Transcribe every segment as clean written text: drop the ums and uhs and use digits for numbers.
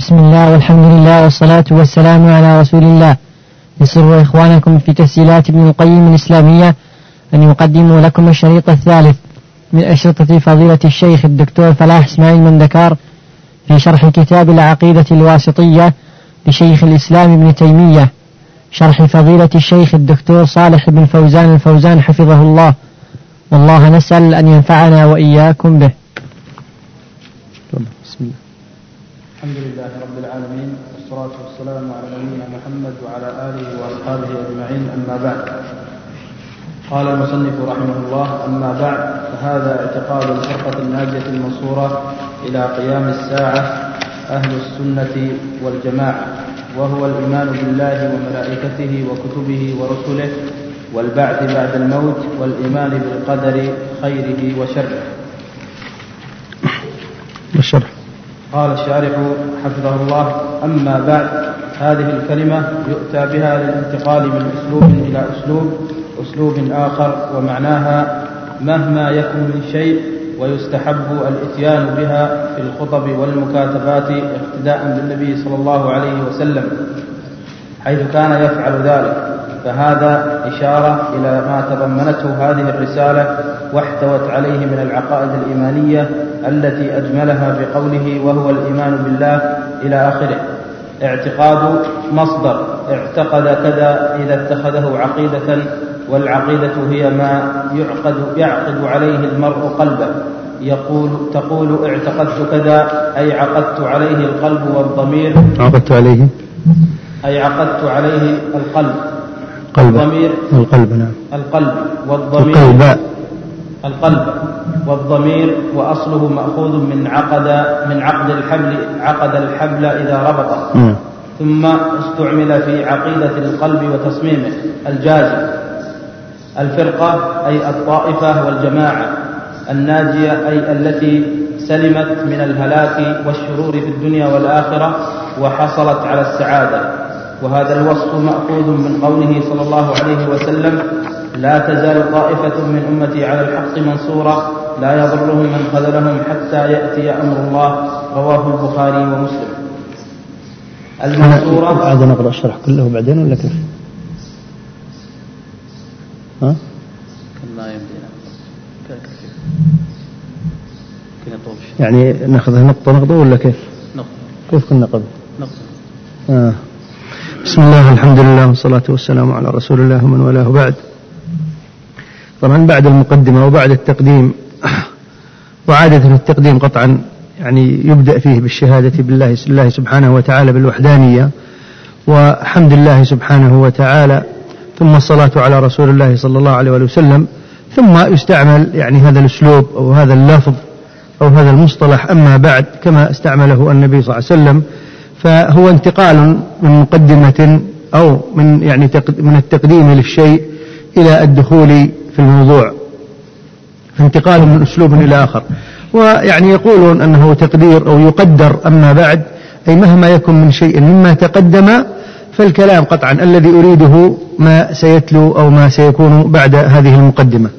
بسم الله والحمد لله والصلاة والسلام على رسول الله. يسر إخوانكم في تسجيلات ابن القيم الإسلامية أن يقدموا لكم الشريط الثالث من أشرطة فضيلة الشيخ الدكتور فلاح إسماعيل مندكار في شرح كتاب العقيدة الواسطية لشيخ الإسلام ابن تيمية، شرح فضيلة الشيخ الدكتور صالح بن فوزان الفوزان حفظه الله، والله نسأل أن ينفعنا وإياكم به. بسم الله. الحمد لله رب العالمين، والصلاة والسلام على نبينا محمد وعلى آله وأصحابه أجمعين، أما بعد. قال المصنف رحمه الله: أما بعد، فهذا اعتقاد الفرقة الناجية المنصورة إلى قيام الساعة أهل السنة والجماعة، وهو الإيمان بالله وملائكته وكتبه ورسله والبعث بعد الموت والإيمان بالقدر خيره وشره. الشرح. قال الشارح حفظه الله: أما بعد، هذه الكلمة يؤتى بها للانتقال من أسلوب إلى أسلوب آخر، ومعناها مهما يكن من شيء، ويستحب الإتيان بها في الخطب والمكاتبات اقتداء بالنبي صلى الله عليه وسلم حيث كان يفعل ذلك، فهذا إشارة إلى ما تضمنته هذه الرسالة واحتوت عليه من العقائد الإيمانية التي أجملها بقوله: وهو الإيمان بالله إلى آخره. اعتقاد مصدر اعتقد كذا إذا اتخذه عقيدة، والعقيدة هي ما يعقد عليه المرء قلبه، تقول اعتقدت كذا أي عقدت عليه القلب والضمير، عقدت عليه أي عقدت عليه القلب الضمير القلب، نعم، القلب والضمير القلب والضمير، وأصله مأخوذ من عقد الحبل، عقد الحبل إذا ربطه، ثم استعمل في عقيدة القلب وتصميمه الجازم. الفرقة أي الطائفة والجماعة الناجية، أي التي سلمت من الهلاك والشرور في الدنيا والآخرة وحصلت على السعادة. وهذا الوصف مأخوذ من قوله صلى الله عليه وسلم: لا تزال طائفة من أمتي على الحق منصورة لا يضرهم من خذلهم حتى يأتي أمر الله، رواه البخاري ومسلم. المنصورة. عاد نقرأ الشرح كله بعدين ولا كيف؟ ها؟ كما يمدينا يعني نأخذها نقطة ولا كيف؟ نقطة. كيف كنا قبل؟ نقطة. بسم الله، الحمد لله، والصلاة والسلام على رسول الله ومن والاه، بعد. طبعا بعد المقدمة وبعد التقديم، وعادة التقديم قطعا يعني يبدأ فيه بالشهادة بالله سبحانه وتعالى بالوحدانية وحمد الله سبحانه وتعالى، ثم الصلاة على رسول الله صلى الله عليه وسلم، ثم يستعمل يعني هذا الأسلوب أو هذا اللفظ أو هذا المصطلح أما بعد كما استعمله النبي صلى الله عليه وسلم، فهو انتقال من مقدمة أو من يعني من التقديم للشيء إلى الدخول في الموضوع، انتقال من أسلوب إلى آخر. ويعني يقولون أنه تقدير أو يقدر أما بعد، أي مهما يكن من شيء مما تقدم، فالكلام قطعا الذي أريده ما سيتلو أو ما سيكون بعد هذه المقدمة.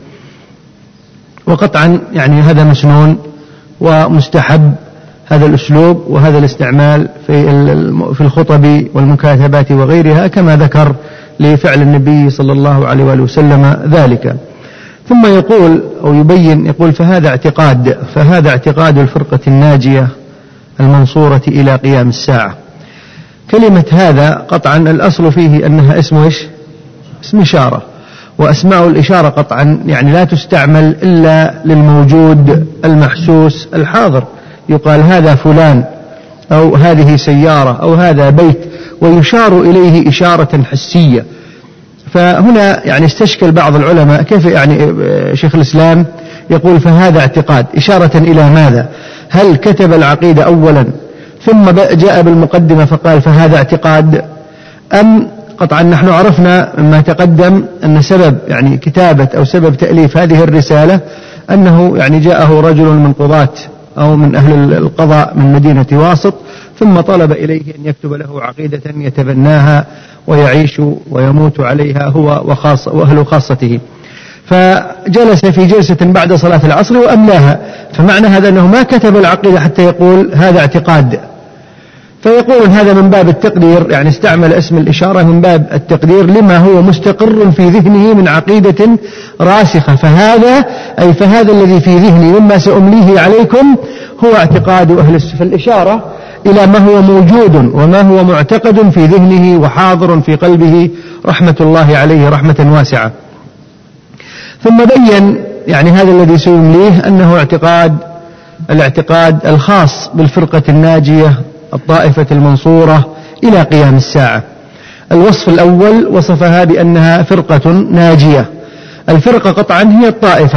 وقطعا يعني هذا مسنون ومستحب، هذا الأسلوب وهذا الاستعمال في الخطب والمكاتبات وغيرها، كما ذكر لفعل النبي صلى الله عليه وسلم ذلك. ثم يقول أو يبين، يقول: فهذا اعتقاد الفرقة الناجية المنصورة إلى قيام الساعة. كلمة هذا قطعا الأصل فيه أنها اسم إشارة، وأسماء الإشارة قطعا يعني لا تستعمل إلا للموجود المحسوس الحاضر، يقال هذا فلان أو هذه سيارة أو هذا بيت، ويشار إليه إشارة حسية. فهنا يعني استشكل بعض العلماء كيف يعني شيخ الإسلام يقول فهذا اعتقاد، إشارة إلى ماذا؟ هل كتب العقيدة أولا ثم جاء بالمقدمة فقال فهذا اعتقاد، أم قطعا نحن عرفنا مما تقدم أن سبب يعني كتابة أو سبب تأليف هذه الرسالة أنه يعني جاءه رجل من قضاة أو من أهل القضاء من مدينة واسط، ثم طلب إليه أن يكتب له عقيدة يتبناها ويعيش ويموت عليها هو وأهل خاصته، فجلس في جلسة بعد صلاة العصر وأملاها. فمعنى هذا أنه ما كتب العقيدة حتى يقول هذا اعتقاد، فيقول هذا من باب التقدير، يعني استعمل اسم الإشارة من باب التقدير لما هو مستقر في ذهنه من عقيدة راسخة، فهذا الذي في ذهني مما سأمليه عليكم هو اعتقاد أهل السنة. فالإشارة إلى ما هو موجود وما هو معتقد في ذهنه وحاضر في قلبه رحمة الله عليه رحمة واسعة. ثم بين يعني هذا الذي سيمليه أنه الاعتقاد الخاص بالفرقة الناجية الطائفة المنصورة إلى قيام الساعة. الوصف الأول وصفها بأنها فرقة ناجية. الفرقة قطعا هي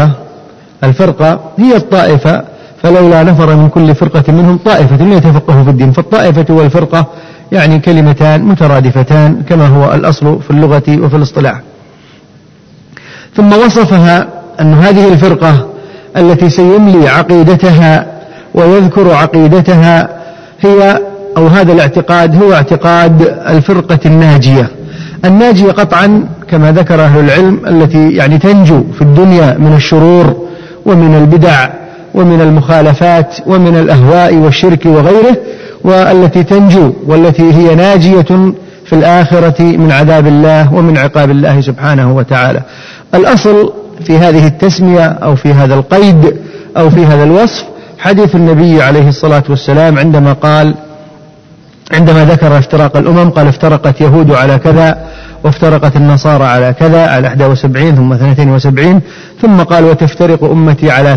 الطائفة، فلولا نفر من كل فرقة منهم طائفة ليتفقهوا في الدين. فالطائفة والفرقة يعني كلمتان مترادفتان كما هو الأصل في اللغة وفي الاصطلاح. ثم وصفها أن هذه الفرقة التي سيملي عقيدتها ويذكر عقيدتها هذا الاعتقاد هو اعتقاد الفرقة الناجية قطعا كما ذكر أهل العلم، التي يعني تنجو في الدنيا من الشرور ومن البدع ومن المخالفات ومن الأهواء والشرك وغيره، والتي تنجو والتي هي ناجية في الآخرة من عذاب الله ومن عقاب الله سبحانه وتعالى. الأصل في هذه التسمية أو في هذا القيد أو في هذا الوصف حديث النبي عليه الصلاة والسلام عندما ذكر افتراق الأمم قال افترقت يهود على كذا وافترقت النصارى على كذا على 71 ثم 72 ثم قال وتفترق أمتي على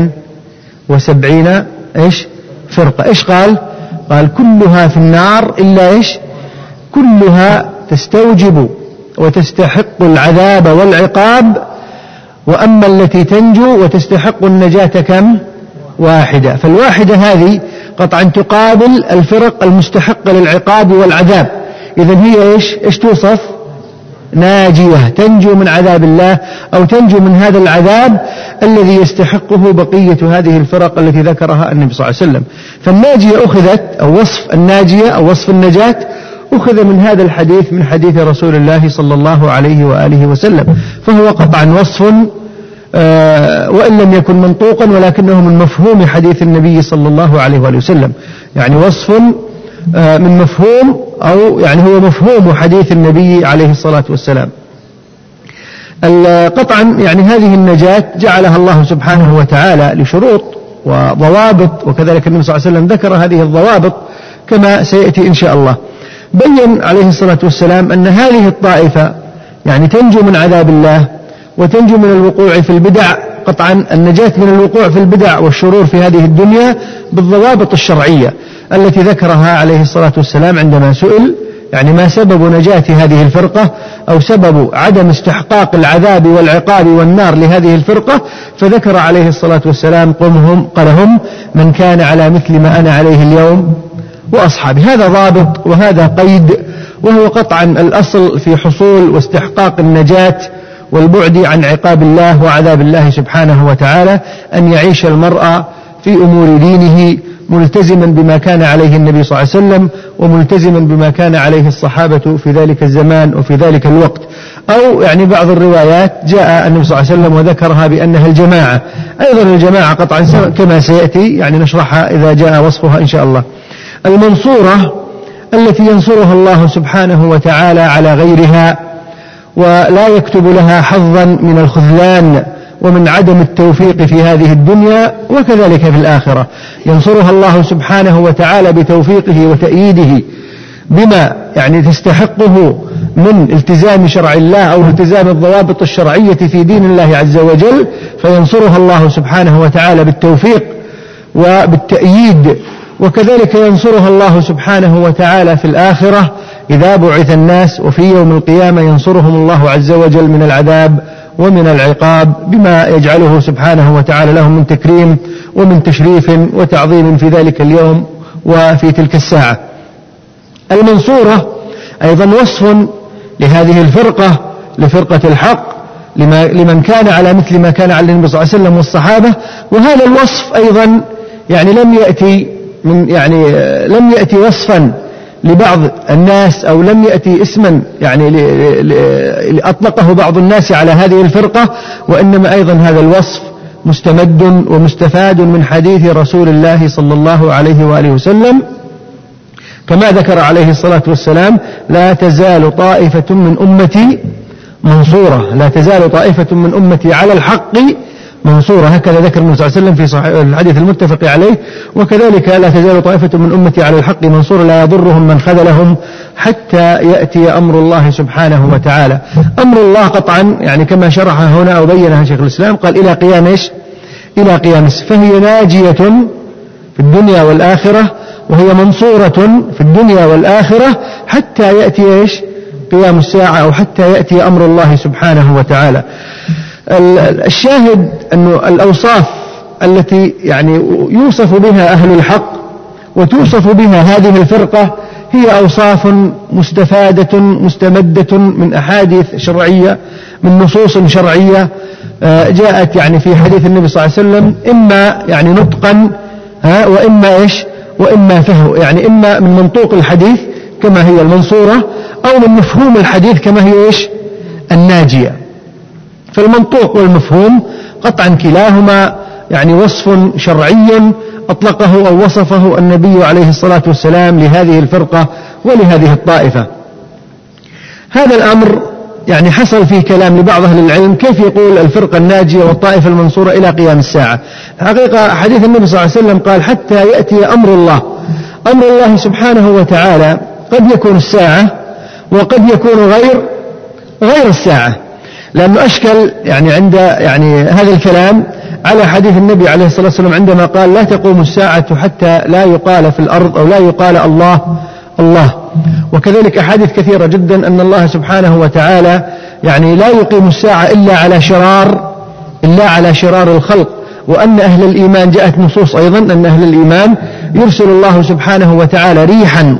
73 فرقة. قال كلها في النار إلا كلها تستوجب وتستحق العذاب والعقاب، وأما التي تنجو وتستحق النجاة كم؟ واحدة. فالواحدة هذه قطعا تقابل الفرق المستحقة للعقاب والعذاب. إذن هي إيش توصف؟ ناجية، تنجو من عذاب الله أو تنجو من هذا العذاب الذي يستحقه بقية هذه الفرق التي ذكرها النبي صلى الله عليه وسلم. فالناجية أخذت أو وصف الناجية أو وصف النجاة أخذ من هذا الحديث من حديث رسول الله صلى الله عليه وآله وسلم، فهو قطعا وصف وإن لم يكن منطوقا ولكنه من مفهوم حديث النبي صلى الله عليه وآله وسلم، يعني وصف من مفهوم أو يعني هو مفهوم حديث النبي عليه الصلاة والسلام. قطعا يعني هذه النجاة جعلها الله سبحانه وتعالى لشروط وضوابط، وكذلك النبي صلى الله عليه وسلم ذكر هذه الضوابط كما سيأتي إن شاء الله. بين عليه الصلاة والسلام أن هذه الطائفة يعني تنجو من عذاب الله وتنجو من الوقوع في البدع. قطعا النجاة من الوقوع في البدع والشرور في هذه الدنيا بالضوابط الشرعية التي ذكرها عليه الصلاة والسلام عندما سئل يعني ما سبب نجاة هذه الفرقة أو سبب عدم استحقاق العذاب والعقاب والنار لهذه الفرقة، فذكر عليه الصلاة والسلام قال هم من كان على مثل ما أنا عليه اليوم وأصحابي. هذا ضابط وهذا قيد، وهو قطعا الأصل في حصول واستحقاق النجاة والبعد عن عقاب الله وعذاب الله سبحانه وتعالى، أن يعيش المرء في أمور دينه ملتزما بما كان عليه النبي صلى الله عليه وسلم وملتزما بما كان عليه الصحابة في ذلك الزمان وفي ذلك الوقت. أو يعني بعض الروايات جاء النبي صلى الله عليه وسلم وذكرها بأنها الجماعة. أيضا الجماعة قطعا كما سيأتي يعني نشرحها إذا جاء وصفها إن شاء الله. المنصورة التي ينصرها الله سبحانه وتعالى على غيرها ولا يكتب لها حظا من الخذلان ومن عدم التوفيق في هذه الدنيا وكذلك في الآخرة. ينصرها الله سبحانه وتعالى بتوفيقه وتأييده بما يعني تستحقه من التزام شرع الله أو التزام الضوابط الشرعية في دين الله عز وجل، فينصرها الله سبحانه وتعالى بالتوفيق وبالتأييد. وكذلك ينصرها الله سبحانه وتعالى في الآخرة إذا بعث الناس وفي يوم القيامة ينصرهم الله عز وجل من العذاب ومن العقاب بما يجعله سبحانه وتعالى لهم من تكريم ومن تشريف وتعظيم في ذلك اليوم وفي تلك الساعة. المنصورة أيضا وصف لهذه الفرقة، لفرقة الحق، لمن كان على مثل ما كان على النبي صلى الله عليه وسلم والصحابة. وهذا الوصف أيضا يعني لم يأتي وصفا لبعض الناس أو لم يأتي اسما يعني أطلقه بعض الناس على هذه الفرقة، وإنما أيضا هذا الوصف مستمد ومستفاد من حديث رسول الله صلى الله عليه وآله وسلم كما ذكر عليه الصلاة والسلام: لا تزال طائفة من أمتي منصورة، لا تزال طائفة من أمتي على الحق منصورة، هكذا ذكر النبي صلى الله عليه وسلم في صحيح الحديث المتفق عليه. وكذلك لا تزال طائفة من أمتي على الحق منصورة لا يضرهم من خذلهم حتى يأتي أمر الله سبحانه وتعالى. أمر الله قطعا يعني كما شرح هنا وبينها شيخ الإسلام، قال إلى قيام إيش؟ إلى قيام، فهي ناجية في الدنيا والآخرة، وهي منصورة في الدنيا والآخرة حتى يأتي إيش؟ قيام الساعة، أو حتى يأتي أمر الله سبحانه وتعالى. الشاهد أن الأوصاف التي يعني يوصف بها أهل الحق وتوصف بها هذه الفرقة هي أوصاف مستفادة مستمدة من أحاديث شرعية، من نصوص شرعية جاءت يعني في حديث النبي صلى الله عليه وسلم، إما يعني نطقا وإما إيش؟ وإما فهم، يعني إما من منطوق الحديث كما هي المنصورة، أو من مفهوم الحديث كما هي إيش؟ الناجية. فالمنطوق والمفهوم قطعا كلاهما يعني وصف شرعي أطلقه أو وصفه النبي عليه الصلاة والسلام لهذه الفرقة ولهذه الطائفة. هذا الأمر يعني حصل فيه كلام لبعض أهل العلم، كيف يقول الفرقة الناجية والطائفة المنصورة إلى قيام الساعة؟ حقيقة حديث النبي صلى الله عليه وسلم قال: حتى يأتي أمر الله. أمر الله سبحانه وتعالى قد يكون الساعة وقد يكون غير الساعة، لأنه أشكل يعني عند يعني هذا الكلام على حديث النبي عليه الصلاة والسلام عندما قال: لا تقوم الساعة حتى لا يقال في الأرض أو لا يقال الله الله. وكذلك أحاديث كثيرة جدا أن الله سبحانه وتعالى يعني لا يقيم الساعة إلا على شرار الخلق، وأن أهل الإيمان جاءت نصوص أيضا أن أهل الإيمان يرسل الله سبحانه وتعالى ريحا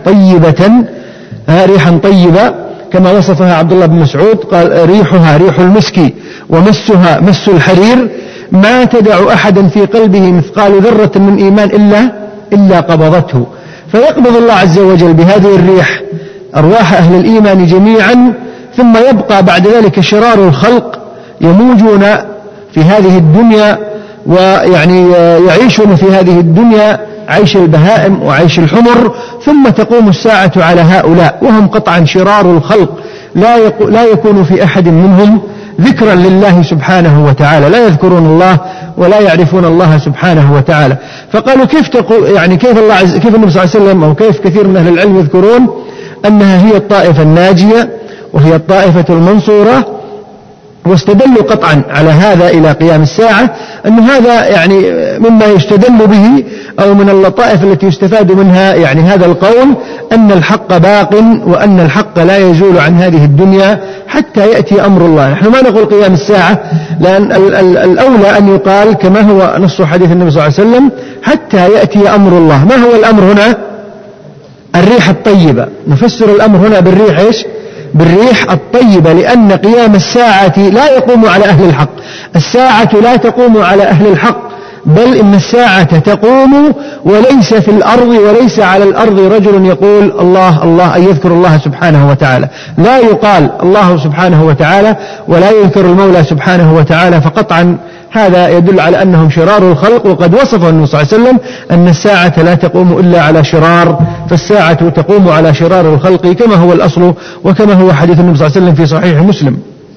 طيبة كما وصفها عبد الله بن مسعود، قال: ريحها ريح المسك ومسها مس الحرير، ما تدع أحدا في قلبه مثقال ذرة من إيمان إلا قبضته. فيقبض الله عز وجل بهذه الريح أرواح أهل الإيمان جميعا، ثم يبقى بعد ذلك شرار الخلق يموجون في هذه الدنيا، ويعني يعيشون في هذه الدنيا عيش البهائم وعيش الحمر، ثم تقوم الساعة على هؤلاء وهم قطعا شرار الخلق، لا يكون في أحد منهم ذكرا لله سبحانه وتعالى، لا يذكرون الله ولا يعرفون الله سبحانه وتعالى. فقالوا كيف تقول يعني كيف النبي صلى الله عليه وسلم أو كيف كثير من أهل العلم يذكرون أنها هي الطائفة الناجية وهي الطائفة المنصورة، واستدلوا قطعا على هذا إلى قيام الساعة، أن هذا يعني مما يستدل به أو من اللطائف التي يستفاد منها يعني هذا القول أن الحق باق، وأن الحق لا يزول عن هذه الدنيا حتى يأتي أمر الله. نحن ما نقول قيام الساعة، لأن الأولى أن يقال كما هو نص حديث النبي صلى الله عليه وسلم: حتى يأتي أمر الله. ما هو الأمر هنا؟ الريح الطيبة. نفسر الأمر هنا بالريح إيش؟ بالريح الطيبة، لأن قيام الساعة لا يقوم على أهل الحق، الساعة لا تقوم على أهل الحق، بل إن الساعة تقوم وليس في الأرض وليس على الأرض رجل يقول الله الله أي يذكر الله سبحانه وتعالى، لا يقال الله سبحانه وتعالى ولا يذكر المولى سبحانه وتعالى. فقطعا هذا يدل على أنهم شرار الخلق، وقد وصف النبي صلى الله عليه وسلم أن الساعة لا تقوم إلا على شرار، فالساعة تقوم على شرار الخلق كما هو الأصل وكما هو حديث النبي صلى الله عليه وسلم في صحيح مسلم.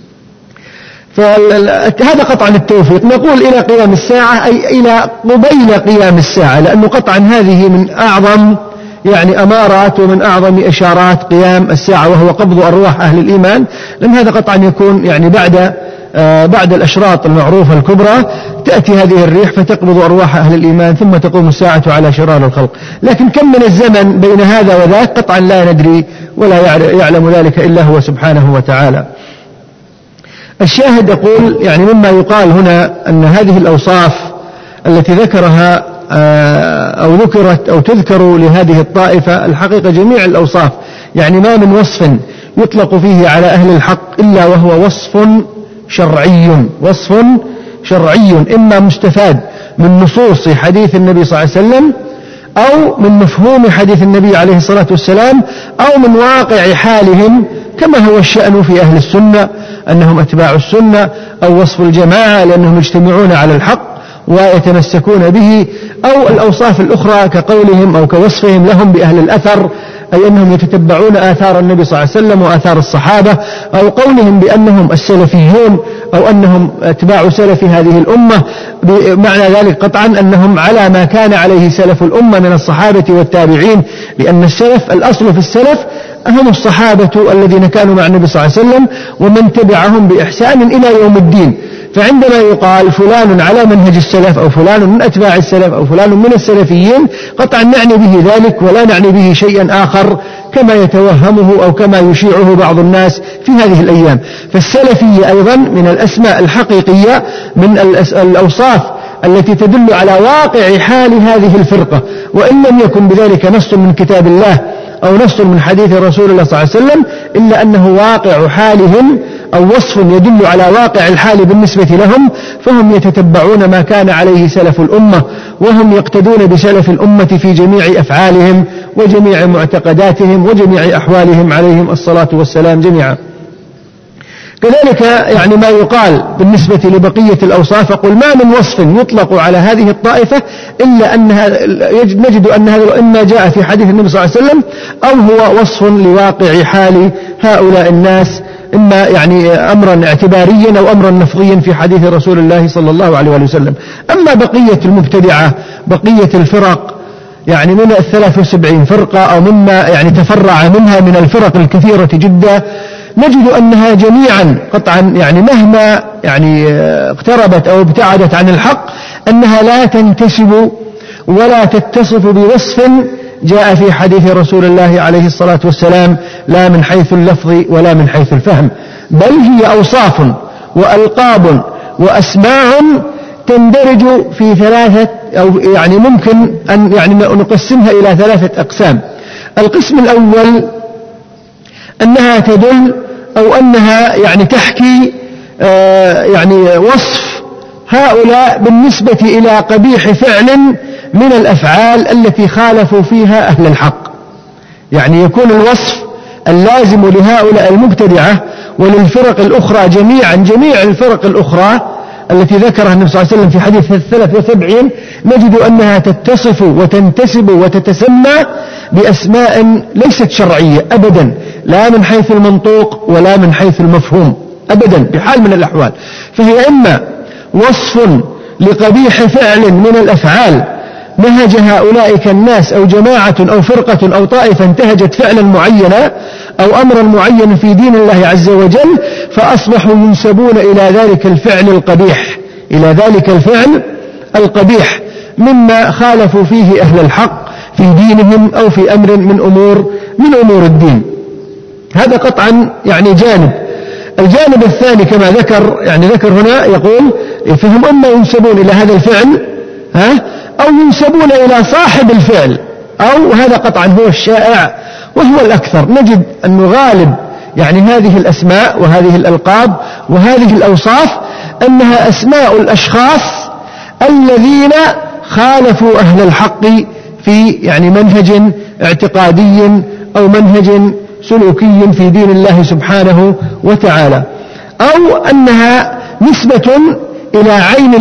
فهذا قطعا التوفيق. نقول إلى قيام الساعة أي إلى قبيل قيام الساعة، لأنه قطعا هذه من أعظم يعني أمارات ومن أعظم إشارات قيام الساعة، وهو قبض أرواح أهل الإيمان، لأن هذا قطعا يكون يعني بعد الأشراط المعروفة الكبرى تأتي هذه الريح فتقبض أرواح أهل الإيمان، ثم تقوم الساعة على شرار الخلق. لكن كم من الزمن بين هذا وذاك قطعا لا ندري، ولا يعلم ذلك إلا هو سبحانه وتعالى. الشاهد يقول يعني مما يقال هنا أن هذه الأوصاف التي ذكرها أو ذكرت أو تذكر لهذه الطائفة، الحقيقة جميع الأوصاف يعني ما من وصف يطلق فيه على أهل الحق إلا وهو وصف شرعي إما مستفاد من نصوص حديث النبي صلى الله عليه وسلم، أو من مفهوم حديث النبي عليه الصلاة والسلام، أو من واقع حالهم كما هو الشأن في أهل السنة أنهم أتباع السنة، أو وصف الجماعة لأنهم يجتمعون على الحق ويتمسكون به، أو الأوصاف الأخرى كقولهم أو كوصفهم لهم بأهل الأثر أي أنهم يتتبعون آثار النبي صلى الله عليه وسلم وآثار الصحابة، أو قولهم بأنهم السلفيون أو أنهم أتباع سلف هذه الأمة، بمعنى ذلك قطعا أنهم على ما كان عليه سلف الأمة من الصحابة والتابعين، لأن السلف الأصل في السلف هم الصحابة الذين كانوا مع النبي صلى الله عليه وسلم ومن تبعهم بإحسان إلى يوم الدين. فعندما يقال فلان على منهج السلف أو فلان من أتباع السلف أو فلان من السلفيين، قطعا نعني به ذلك ولا نعني به شيئا آخر كما يتوهمه أو كما يشيعه بعض الناس في هذه الأيام. فالسلفية أيضا من الأسماء الحقيقية، من الأوصاف التي تدل على واقع حال هذه الفرقة، وإن لم يكن بذلك نص من كتاب الله أو نص من حديث رسول الله صلى الله عليه وسلم، إلا أنه واقع حالهم أو وصف يدل على واقع الحال بالنسبة لهم، فهم يتتبعون ما كان عليه سلف الأمة، وهم يقتدون بسلف الأمة في جميع أفعالهم وجميع معتقداتهم وجميع أحوالهم عليهم الصلاة والسلام جميعا. كذلك يعني ما يقال بالنسبة لبقية الأوصاف، يقول ما من وصف يطلق على هذه الطائفة إلا أنها نجد أن هذا إما جاء في حديث النبي صلى الله عليه وسلم أو هو وصف لواقع حال هؤلاء الناس، إما يعني أمرا اعتباريا أو أمرا نفضيا في حديث رسول الله صلى الله عليه وسلم. أما بقية المبتدعة، بقية الفرق يعني من 73 فرقة أو مما يعني تفرع منها من الفرق الكثيرة جدا، نجد أنها جميعا قطعا يعني مهما يعني اقتربت أو ابتعدت عن الحق، أنها لا تنتسب ولا تتصف بوصف جاء في حديث رسول الله عليه الصلاة والسلام، لا من حيث اللفظ ولا من حيث الفهم، بل هي أوصاف وألقاب وأسماء تندرج في ثلاثة، أو يعني ممكن أن يعني نقسمها إلى ثلاثة أقسام. القسم الأول أنها تدل أو أنها يعني تحكي يعني وصف هؤلاء بالنسبة إلى قبيح فعل من الأفعال التي خالفوا فيها أهل الحق، يعني يكون الوصف اللازم لهؤلاء المبتدعة وللفرق الأخرى جميعا، جميع الفرق الأخرى التي ذكرها النبي صلى الله عليه وسلم في حديث 73، نجد أنها تتصف وتنتسب وتتسمى بأسماء ليست شرعية أبدا، لا من حيث المنطوق ولا من حيث المفهوم أبدا بحال من الأحوال. فهي إما وصف لقبيح فعل من الأفعال نهج هؤلاء الناس أو جماعة أو فرقة أو طائفة انتهجت فعلا معينا أو أمرا معينا في دين الله عز وجل، فأصبحوا ينسبون إلى ذلك الفعل القبيح، إلى ذلك الفعل القبيح مما خالفوا فيه أهل الحق في دينهم أو في أمر من أمور الدين. هذا قطعا يعني جانب. الجانب الثاني كما ذكر هنا، يقول فهم إما ينسبون إلى هذا الفعل أو ينسبون إلى صاحب الفعل، أو هذا قطعا هو الشائع وهو الأكثر. نجد أن غالب يعني هذه الأسماء وهذه الألقاب وهذه الأوصاف أنها أسماء الأشخاص الذين خالفوا أهل الحق في يعني منهج اعتقادي أو منهج سلوكي في دين الله سبحانه وتعالى، أو أنها نسبة إلى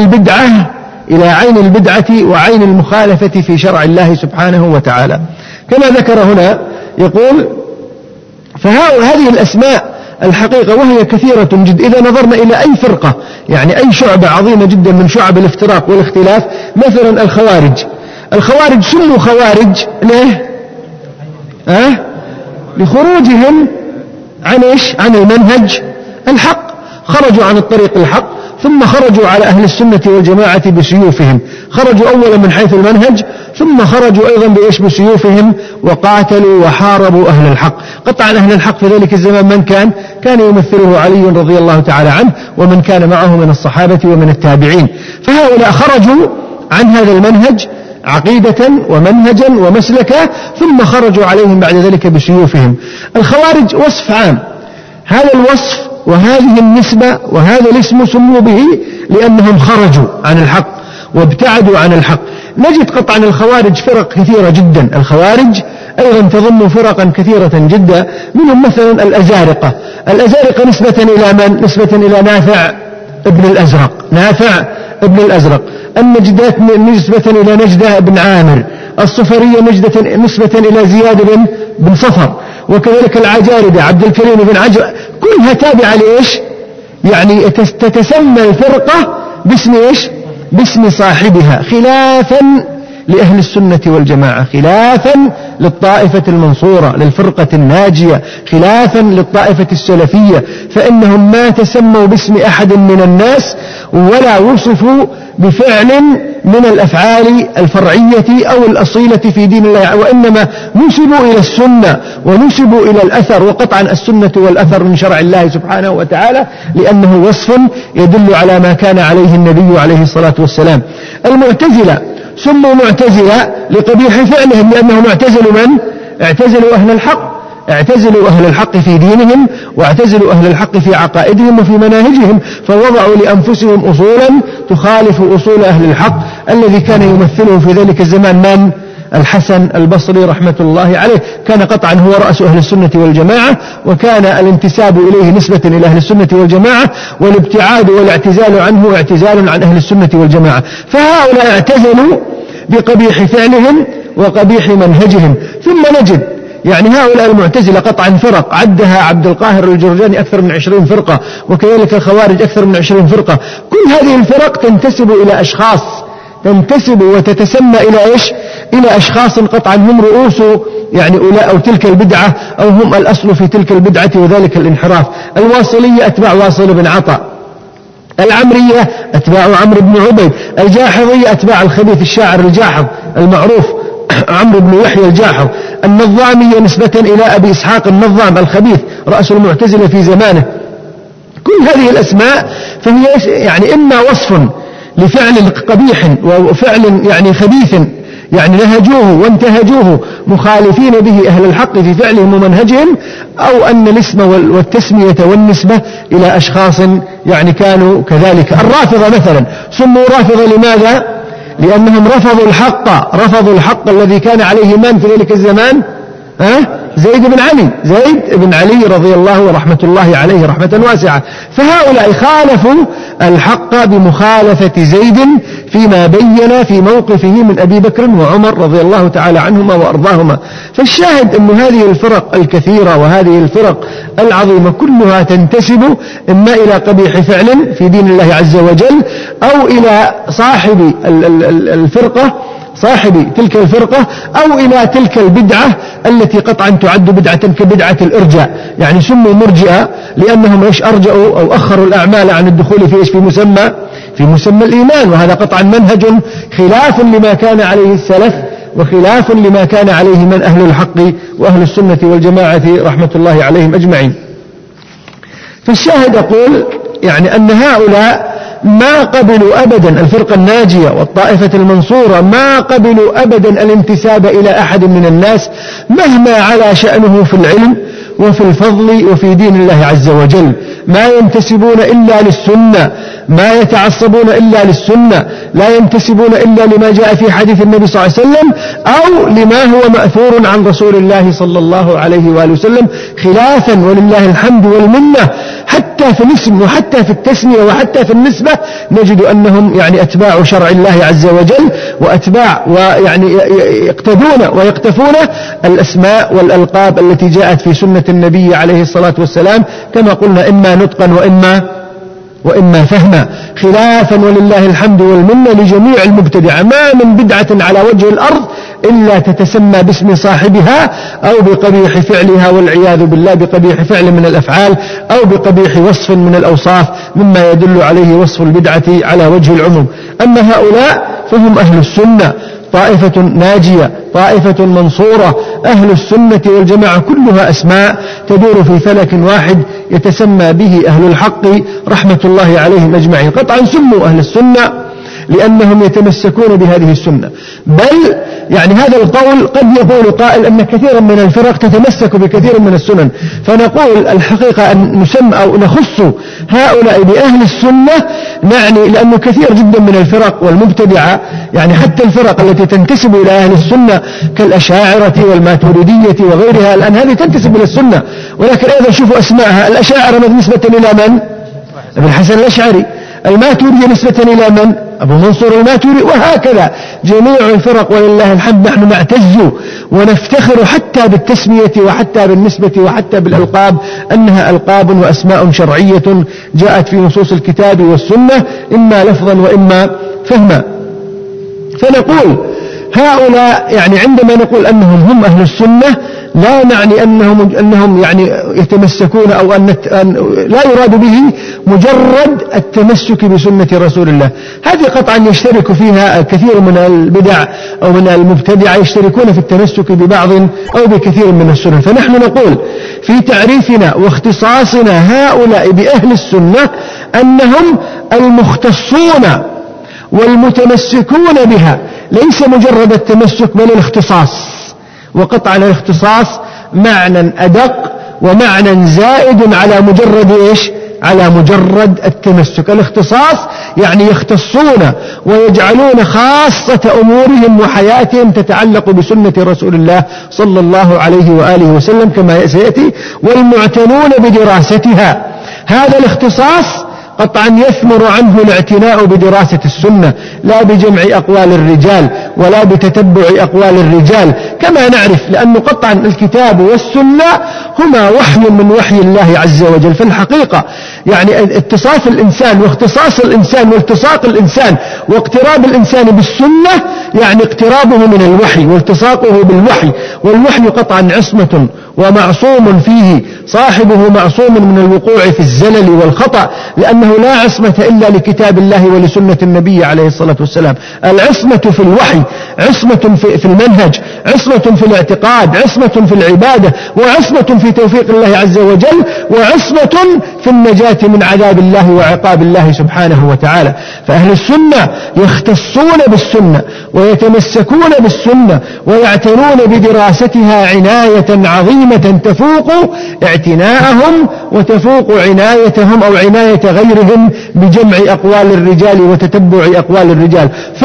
عين البدعة وعين المخالفة في شرع الله سبحانه وتعالى. كما ذكر هنا يقول فهذه الأسماء الحقيقة وهي كثيرة جدا، إذا نظرنا إلى أي فرقة يعني أي شعبة عظيمة جدا من شعب الافتراق والاختلاف، مثلا الخوارج سموا خوارج ليه؟ لخروجهم عن المنهج الحق، خرجوا عن الطريق الحق، ثم خرجوا على أهل السنة والجماعة بسيوفهم، خرجوا أولا من حيث المنهج، ثم خرجوا أيضا بسيوفهم وقاتلوا وحاربوا أهل الحق. قطعا أهل الحق في ذلك الزمان من كان يمثله علي رضي الله تعالى عنه، ومن كان معه من الصحابة ومن التابعين. فهؤلاء خرجوا عن هذا المنهج عقيدة ومنهجا ومسلكا، ثم خرجوا عليهم بعد ذلك بسيوفهم. الخوارج وصف عام، هذا الوصف وهذه النسبة وهذا الاسم سموا به لأنهم خرجوا عن الحق وابتعدوا عن الحق. نجد قطعا الخوارج فرق كثيرة جدا، الخوارج أيضا تضم فرقا كثيرة جدا، منهم مثلا الأزارقة نسبة إلى من؟ نسبة إلى نافع ابن الأزرق. النجدات نسبة إلى نجدة بن عامر، الصفرية نسبة إلى زياد بن بن صفر، وكذلك العجاردة عبد الكريم بن عجر، كلها تابعة لإيش؟ يعني تتسمى الفرقة باسم إيش؟ باسم صاحبها، خلافا لأهل السنة والجماعة، خلافا للطائفة المنصورة للفرقة الناجية، خلافا للطائفة السلفية، فإنهم ما تسموا باسم أحد من الناس ولا وصفوا بفعل من الأفعال الفرعية أو الأصيلة في دين الله، وإنما نسبوا إلى السنة ونسبوا إلى الأثر، وقطعا السنة والأثر من شرع الله سبحانه وتعالى، لأنه وصف يدل على ما كان عليه النبي عليه الصلاة والسلام. المعتزلة سموا معتزلة لقبيح فعلهم، لأنهم اعتزلوا من؟ اعتزلوا أهل الحق، اعتزلوا أهل الحق في دينهم، واعتزلوا أهل الحق في عقائدهم وفي مناهجهم، فوضعوا لأنفسهم أصولا تخالف أصول أهل الحق الذي كان يمثله في ذلك الزمان من؟ الحسن البصري رحمة الله عليه، كان قطعا هو رأس أهل السنة والجماعة، وكان الانتساب إليه نسبة إلى أهل السنة والجماعة، والابتعاد والاعتزال عنه اعتزال عن أهل السنة والجماعة. فهؤلاء اعتزلوا بقبيح فعلهم وقبيح منهجهم. ثم نجد يعني هؤلاء المعتزلة قطعا فرق عدها عبد القاهر الجرجاني أكثر من 20 فرقة، وكذلك الخوارج أكثر من 20 فرقة. كل هذه الفرق تنتسب إلى أشخاص، تنتسب وتتسمى إلى إيش؟ إلى أشخاص قطعا هم رؤوس يعني أو تلك البدعة، أو هم الأصل في تلك البدعة وذلك الانحراف. الواصلية أتباع واصل بن عطاء، العمرية أتباع عمرو بن عبيد، الجاحظية أتباع الخبيث الشاعر الجاحظ المعروف عمرو بن يحيى الجاحظ، النظامية نسبة إلى أبي إسحاق النظام الخبيث رأس المعتزلة في زمانه. كل هذه الأسماء فهي يعني إما وصف لفعل قبيح وفعل يعني خبيث يعني نهجوه وانتهجوه مخالفين به أهل الحق في فعلهم ومنهجهم، أو أن الاسم والتسمية والنسبة إلى أشخاص يعني كانوا كذلك. الرافضة مثلا سموا رافضة لماذا؟ لأنهم رفضوا الحق الذي كان عليه من في ذلك الزمان؟ زيد بن علي رضي الله ورحمة الله عليه رحمة واسعة. فهؤلاء خالفوا الحق بمخالفة زيد فيما بين في موقفه من أبي بكر وعمر رضي الله تعالى عنهما وأرضاهما. فالشاهد أن هذه الفرق الكثيرة وهذه الفرق العظيمة كلها تنتسب إما إلى قبيح فعل في دين الله عز وجل، أو إلى صاحب الفرقة صاحب تلك الفرقة، أو إلى تلك البدعة التي قطعا تعد بدعة كبدعة الإرجاء. يعني سموا مرجئة لأنهم أرجأوا أو أخروا الأعمال عن الدخول في مسمى الإيمان، وهذا قطعا منهج خلاف لما كان عليه السلف وخلاف لما كان عليه من أهل الحق وأهل السنة والجماعة رحمة الله عليهم أجمعين. فالشاهد أقول يعني أن هؤلاء ما قبلوا أبدا الفرقة الناجية والطائفة المنصورة، ما قبلوا أبدا الانتساب إلى أحد من الناس مهما على شأنه في العلم وفي الفضل وفي دين الله عز وجل. ما ينتسبون إلا للسنة، ما يتعصبون إلا للسنة، لا ينتسبون إلا لما جاء في حديث النبي صلى الله عليه وسلم أو لما هو مأثور عن رسول الله صلى الله عليه وآله وسلم، خلافا ولله الحمد والمنة حتى في الاسم وحتى في التسمية وحتى في النسبة نجد أنهم يعني أتباع شرع الله عز وجل، وأتباع ويعني يقتدون ويقتفون الأسماء والألقاب التي جاءت في سنة النبي عليه الصلاة والسلام، كما قلنا إما نطقا وإما فهما، خلافا ولله الحمد والمنة لجميع المبتدعة. ما من بدعة على وجه الأرض إلا تتسمى باسم صاحبها أو بقبيح فعلها والعياذ بالله، بقبيح فعل من الأفعال أو بقبيح وصف من الأوصاف مما يدل عليه وصف البدعة على وجه العموم. أما هؤلاء فهم أهل السنة، طائفة ناجية، طائفة منصورة. أهل السنة والجماعة كلها أسماء تدور في فلك واحد يتسمى به أهل الحق رحمة الله عليهم أجمعين. قطعا سموا أهل السنة لأنهم يتمسكون بهذه السنة، بل يعني هذا القول قد يقول قائل أن كثيرا من الفرق تتمسك بكثير من السنن، فنقول الحقيقة أن نسمى أو نخص هؤلاء بأهل السنة، نعني لأنه كثير جدا من الفرق والمبتدعة يعني حتى الفرق التي تنتسب إلى أهل السنة كالأشاعرة والماتريدية وغيرها الآن هذه تنتسب إلى السنة، ولكن أيضا شوفوا أسماءها. الأشاعرة نسبة إلى من؟ ابن الحسن الأشعري، الماتورية نسبة إلى من؟ أبو منصور الماتوري، وهكذا جميع الفرق ولله الحمد. نحن نعتز ونفتخر حتى بالتسمية وحتى بالنسبة وحتى بالألقاب أنها ألقاب وأسماء شرعية جاءت في نصوص الكتاب والسنة إما لفظا وإما فهما. فنقول هؤلاء يعني عندما نقول أنهم هم أهل السنة لا نعني أنهم يعني يتمسكون أو أن لا يراد به مجرد التمسك بسنة رسول الله. هذه قطعا يشترك فيها الكثير من البدع أو من المبتدعة، يشتركون في التمسك ببعض أو بكثير من السنن. فنحن نقول في تعريفنا واختصاصنا هؤلاء بأهل السنة أنهم المختصون والمتمسكون بها، ليس مجرد التمسك بل الاختصاص. وقطعا الاختصاص معنى أدق ومعنى زائد على مجرد إيش؟ على مجرد التمسك. الاختصاص يعني يختصون ويجعلون خاصة أمورهم وحياتهم تتعلق بسنة رسول الله صلى الله عليه وآله وسلم كما سيأتي، والمعتنون بدراستها. هذا الاختصاص قطعا يثمر عنه الاعتناء بدراسة السنة، لا بجمع أقوال الرجال ولا بتتبع أقوال الرجال كما نعرف، لأن قطعا الكتاب والسنة هما وحي من وحي الله عز وجل. في الحقيقة يعني اتصاف الإنسان واختصاص الإنسان والتصاق الإنسان واقتراب الإنسان بالسنة يعني اقترابه من الوحي والتصاقه بالوحي، والوحي قطعا عصمة ومعصوم فيه صاحبه، معصوم من الوقوع في الزلل والخطأ، لأنه لا عصمة إلا لكتاب الله ولسنة النبي عليه الصلاة والسلام. العصمة في الوحي، عصمة في المنهج، عصمة في الاعتقاد، عصمة في العبادة، وعصمة في توفيق الله عز وجل، وعصمة في النجاة من عذاب الله وعقاب الله سبحانه وتعالى. فأهل السنة يختصون بالسنة ويتمسكون بالسنة ويعتنون بدراستها عناية عظيمة تفوق اعتناءهم وتفوق عنايتهم أو عناية غيرهم بجمع أقوال الرجال وتتبع أقوال الرجال.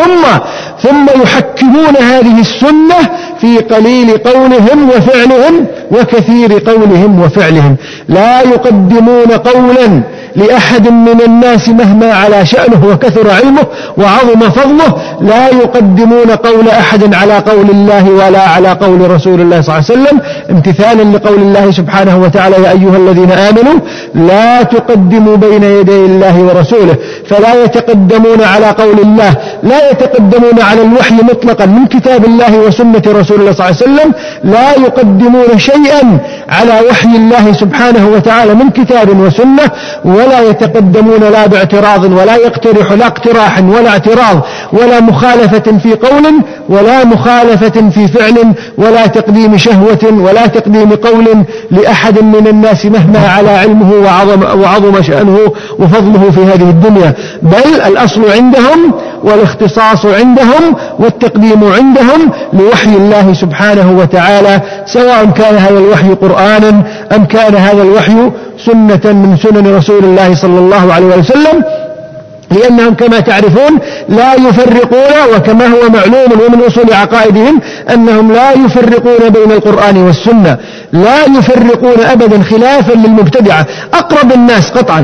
ثم يحكمون هذه السنة في قليل قولهم وفعلهم وكثير قولهم وفعلهم. لا يقدمون قولا لأحد من الناس مهما على شأنه وكثر علمه وعظم فضله، لا يقدمون قول أحد على قول الله ولا على قول رسول الله صلى الله عليه وسلم، امتثالا لقول الله سبحانه وتعالى: يا أيها الذين آمنوا لا تقدموا بين يدي الله ورسوله. فلا يتقدمون على قول الله، لا يتقدمون على الوحي مطلقا من كتاب الله وسنة رسول الله صلى الله عليه وسلم، لا يقدمون شيئا على وحي الله سبحانه وتعالى من كتاب وسنة، ولا يتقدمون لا باعتراض ولا يقترح لا اقتراح ولا اعتراض ولا مخالفة في قول ولا مخالفة في فعل ولا تقديم شهوة ولا تقديم قول لأحد من الناس مهما على علمه وعظم شأنه وفضله في هذه الدنيا. بل الأصل عندهم والاختصاص عندهم والتقديم عندهم لوحي الله سبحانه وتعالى، سواء كان هذا الوحي قرآنا أم كان هذا الوحي سنة من سنن رسول الله صلى الله عليه وسلم، لأنهم كما تعرفون لا يفرقون، وكما هو معلوم ومن أصول عقائدهم أنهم لا يفرقون بين القرآن والسنة، لا يفرقون أبدا خلافا للمبتدعة. أقرب الناس قطعا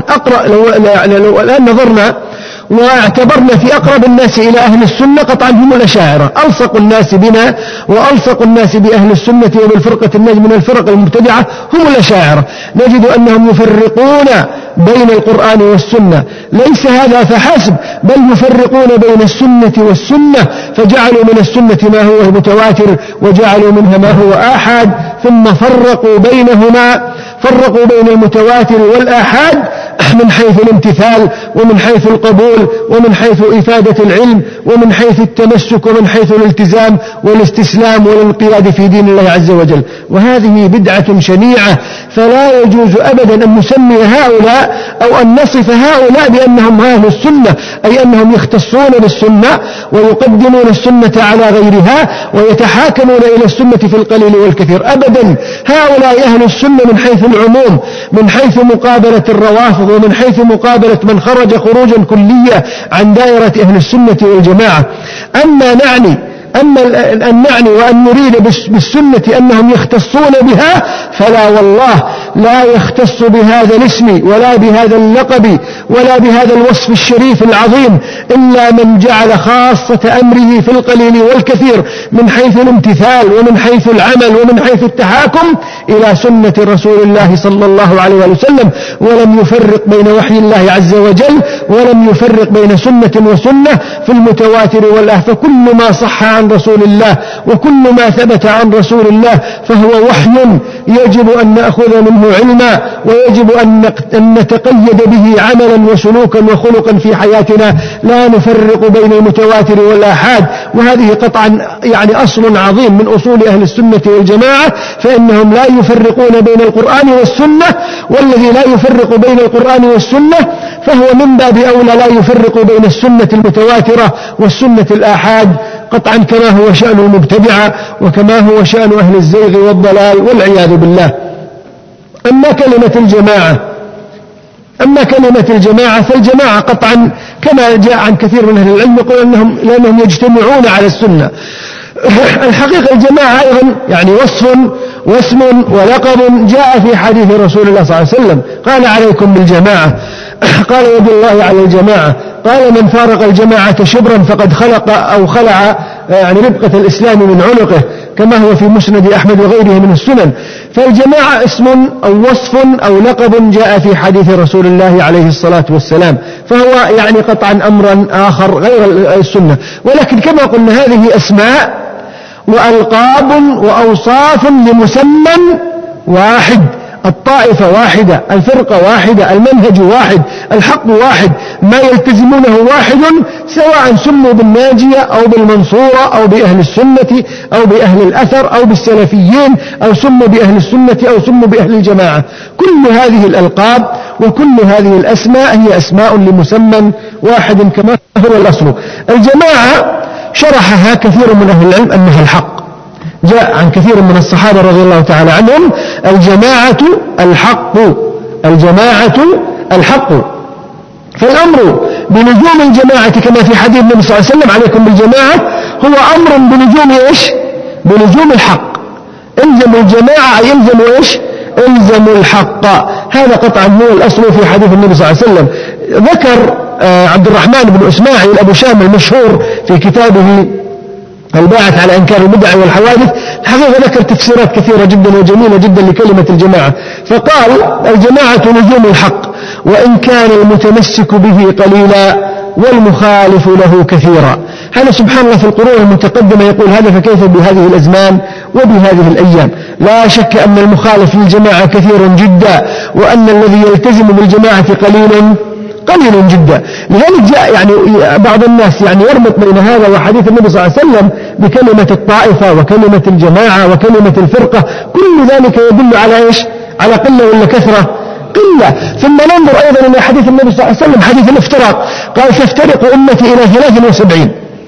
لو الآن نظرنا واعتبرنا في أقرب الناس إلى أهل السنة قطعا هم الأشاعرة، ألصق الناس بنا وألصق الناس بأهل السنة وبالفرقة الناجية من الفرق المبتدعة هم الأشاعرة. نجد أنهم يفرقون بين القرآن والسنة، ليس هذا فحسب، بل يفرقون بين السنة والسنة، فجعلوا من السنة ما هو متواتر وجعلوا منها ما هو آحاد، ثم فرقوا بينهما، فرقوا بين المتواتر والآحاد من حيث الامتثال ومن حيث القبول ومن حيث إفادة العلم ومن حيث التمسك ومن حيث الالتزام والاستسلام والانقياد في دين الله عز وجل. وهذه بدعة شنيعة، فلا يجوز أبدا أن نسمي هؤلاء أو أن نصف هؤلاء بأنهم أهل السنة، أي أنهم يختصون بالسنة ويقدمون السنة على غيرها ويتحاكمون إلى السنة في القليل والكثير. أبدا، هؤلاء أهل السنة من حيث العموم، من حيث مقابلة الروافض ومن حيث مقابلة من خرج خروجا كلية عن دائرة أهل السنة والجماعة. أما أن نعني وأن نريد بالسنة أنهم يختصون بها فلا والله، لا يختص بهذا الاسم ولا بهذا اللقب ولا بهذا الوصف الشريف العظيم إلا من جعل خاصة أمره في القليل والكثير من حيث الامتثال ومن حيث العمل ومن حيث التحاكم إلى سنة رسول الله صلى الله عليه وسلم، ولم يفرق بين وحي الله عز وجل ولم يفرق بين سنة وسنة في المتواتر والآحاد. فكل ما صح عن رسول الله وكل ما ثبت عن رسول الله فهو وحي يجب أن نأخذ منه علما، ويجب أن نتقيد به عملا وسلوكا وخلقا في حياتنا، لا نفرق بين المتواتر والآحاد. وهذه قطعا يعني أصل عظيم من أصول أهل السنة والجماعة، فإنهم لا يفرقون بين القرآن والسنة، والذي لا يفرق بين القرآن والسنة فهو من باب أولى لا يفرق بين السنة المتواترة والسنة الآحاد قطعا، كما هو شأن المبتدعة وكما هو شأن أهل الزيغ والضلال والعياذ بالله. أما كلمة الجماعة فالجماعة قطعا كما جاء عن كثير من أهل العلم يقول لأنهم يجتمعون على السنة. الحقيقة الجماعة أيضا يعني وصف واسم ولقب جاء في حديث رسول الله صلى الله عليه وسلم، قال عليكم بالجماعة، قال يد الله على الجماعة، قال من فارق الجماعة شبرا فقد خلع يعني ربقة الإسلام من عنقه، كما هو في مسند أحمد وغيره من السنن. فالجماعة اسم أو وصف أو لقب جاء في حديث رسول الله عليه الصلاة والسلام، فهو يعني قطعا أمرا آخر غير السنة. ولكن كما قلنا هذه أسماء وألقاب وأوصاف لمسمى واحد، الطائفة واحدة، الفرقة واحدة، المنهج واحد، الحق واحد، ما يلتزمونه واحد، سواء سموا بالناجية أو بالمنصورة أو بأهل السنة أو بأهل الأثر أو بالسلفيين أو سموا بأهل السنة أو سموا بأهل الجماعة. كل هذه الألقاب وكل هذه الأسماء هي أسماء لمسمى واحد كما هو الأصل. الجماعة شرحها كثير من أهل العلم أنها الحق، جاء عن كثير من الصحابة رضي الله تعالى عنهم الجماعة الحق، الجماعة الحق. فالأمر بلزوم الجماعة كما في حديث النبي صلى الله عليه وسلم عليكم بالجماعة هو أمر بلزوم إيش؟ بلزوم الحق. الزموا الجماعة أي الزموا إيش؟ الزموا الحق. هذا قطعا هو الأصل في حديث النبي صلى الله عليه وسلم. ذكر عبد الرحمن بن إسماعيل أبو شام المشهور في كتابه الباعث على إنكار البدع والحوادث، الحقيقة ذكر تفسيرات كثيرة جدا وجميلة جدا لكلمة الجماعة، فقال الجماعة لزوم الحق وإن كان المتمسك به قليلا والمخالف له كثيرا. هذا سبحان الله في القرون المتقدمة يقول هذا، فكيف بهذه الأزمان وبهذه الأيام؟ لا شك أن المخالف للجماعة كثير جدا، وأن الذي يلتزم بالجماعة قليل جدا. لذلك جاء يعني بعض الناس يعني يربط بين هذا وحديث النبي صلى الله عليه وسلم بكلمة الطائفة وكلمة الجماعة وكلمة الفرقة، كل ذلك يدل على إيش؟ على قلة ولا كثرة؟ قلة. ثم ننظر أيضا إلى حديث النبي صلى الله عليه وسلم حديث الافتراق، قال تفترق أمتي إلى 73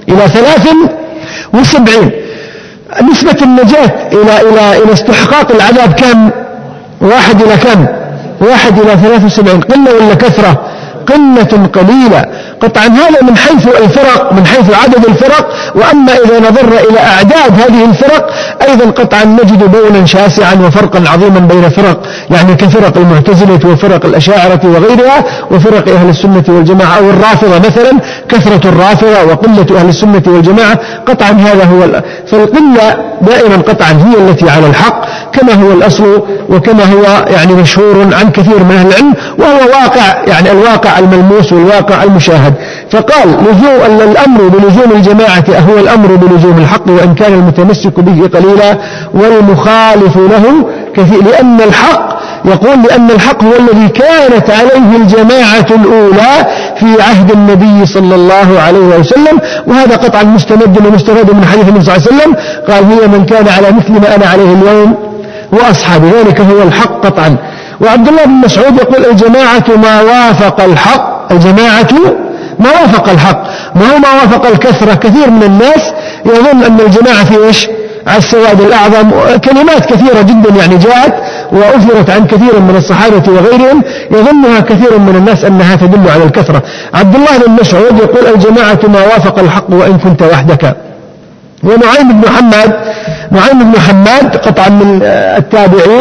نسبة النجاة إلى استحقاق العذاب كم؟ 1 إلى كم؟ 1 إلى 73. قلة ولا كثرة؟ قلة قليلة قطعا. هذا من حيث الفرق، من حيث عدد الفرق. وأما إذا نظرنا إلى أعداد هذه الفرق أيضا قطعا نجد بونا شاسعا وفرقا عظيما بين فرق يعني كفرق المعتزلة وفرق الأشاعرة وغيرها وفرق أهل السنة والجماعة أو الرافضة مثلا، كثرة الرافضة وقلة أهل السنة والجماعة. قطعا هذا هو فالقلة دائما قطعا هي التي على الحق كما هو الأصل وكما هو يعني مشهور عن كثير من أهل العلم، وهو واقع يعني الواقع الملموس والواقع المشاهد. فقال الأمر بلزوم الجماعة هو الأمر بلزوم الحق وإن كان المتمسك به قليلا والمخالف له كثير، لأن الحق هو الذي كانت عليه الجماعة الأولى في عهد النبي صلى الله عليه وسلم. وهذا قطعا مستمد ومستفاد من حديث النبي صلى الله عليه وسلم، قال هي من كان على مثل ما أنا عليه اليوم وأصحابي، ذلك هو الحق قطعا. وعبد الله بن مسعود يقول الجماعة ما وافق الحق، الجماعة ما وافق الحق، ما هو ما وافق الكثرة. كثير من الناس يظن أن الجماعة في إيش؟ على السواد الأعظم. كلمات كثيرة جدا يعني جاءت وأثرت عن كثير من الصحابة وغيرهم يظنها كثير من الناس أنها تدل على الكثرة. عبد الله بن مسعود يقول الجماعة ما وافق الحق وإن كنت وحدك. ونعيم بن حماد قطعا من التابعين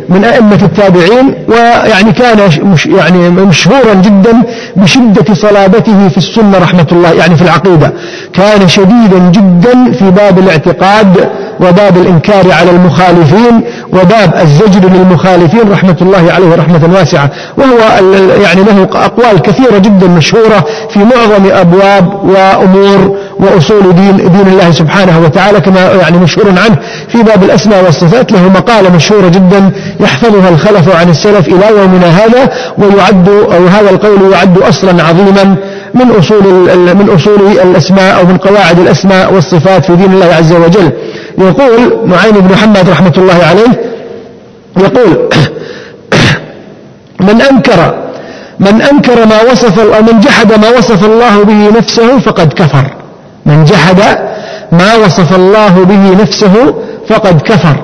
من أئمة التابعين، ويعني كان يعني مشهورا جدا بشدة صلابته في السنة رحمة الله، يعني في العقيدة كان شديدا جدا في باب الاعتقاد وباب الإنكار على المخالفين وباب الزجر للمخالفين رحمة الله عليه رحمة واسعة. وهو يعني له أقوال كثيرة جدا مشهورة في معظم أبواب وأمور وأصول دين الله سبحانه وتعالى، كما يعني مشهور عنه في باب الأسماء والصفات. له مقالة مشهورة جدا يحفظها الخلف عن السلف إلى يومنا هذا، ويعد أو هذا القول يعد أصلا عظيما من أصول الأسماء أو من قواعد الأسماء والصفات في دين الله عز وجل. يقول نعيم بن محمد رحمة الله عليه، يقول من أنكر ما وصف أو من جحد ما وصف الله به نفسه فقد كفر. من جحد ما وصف الله به نفسه فقد كفر.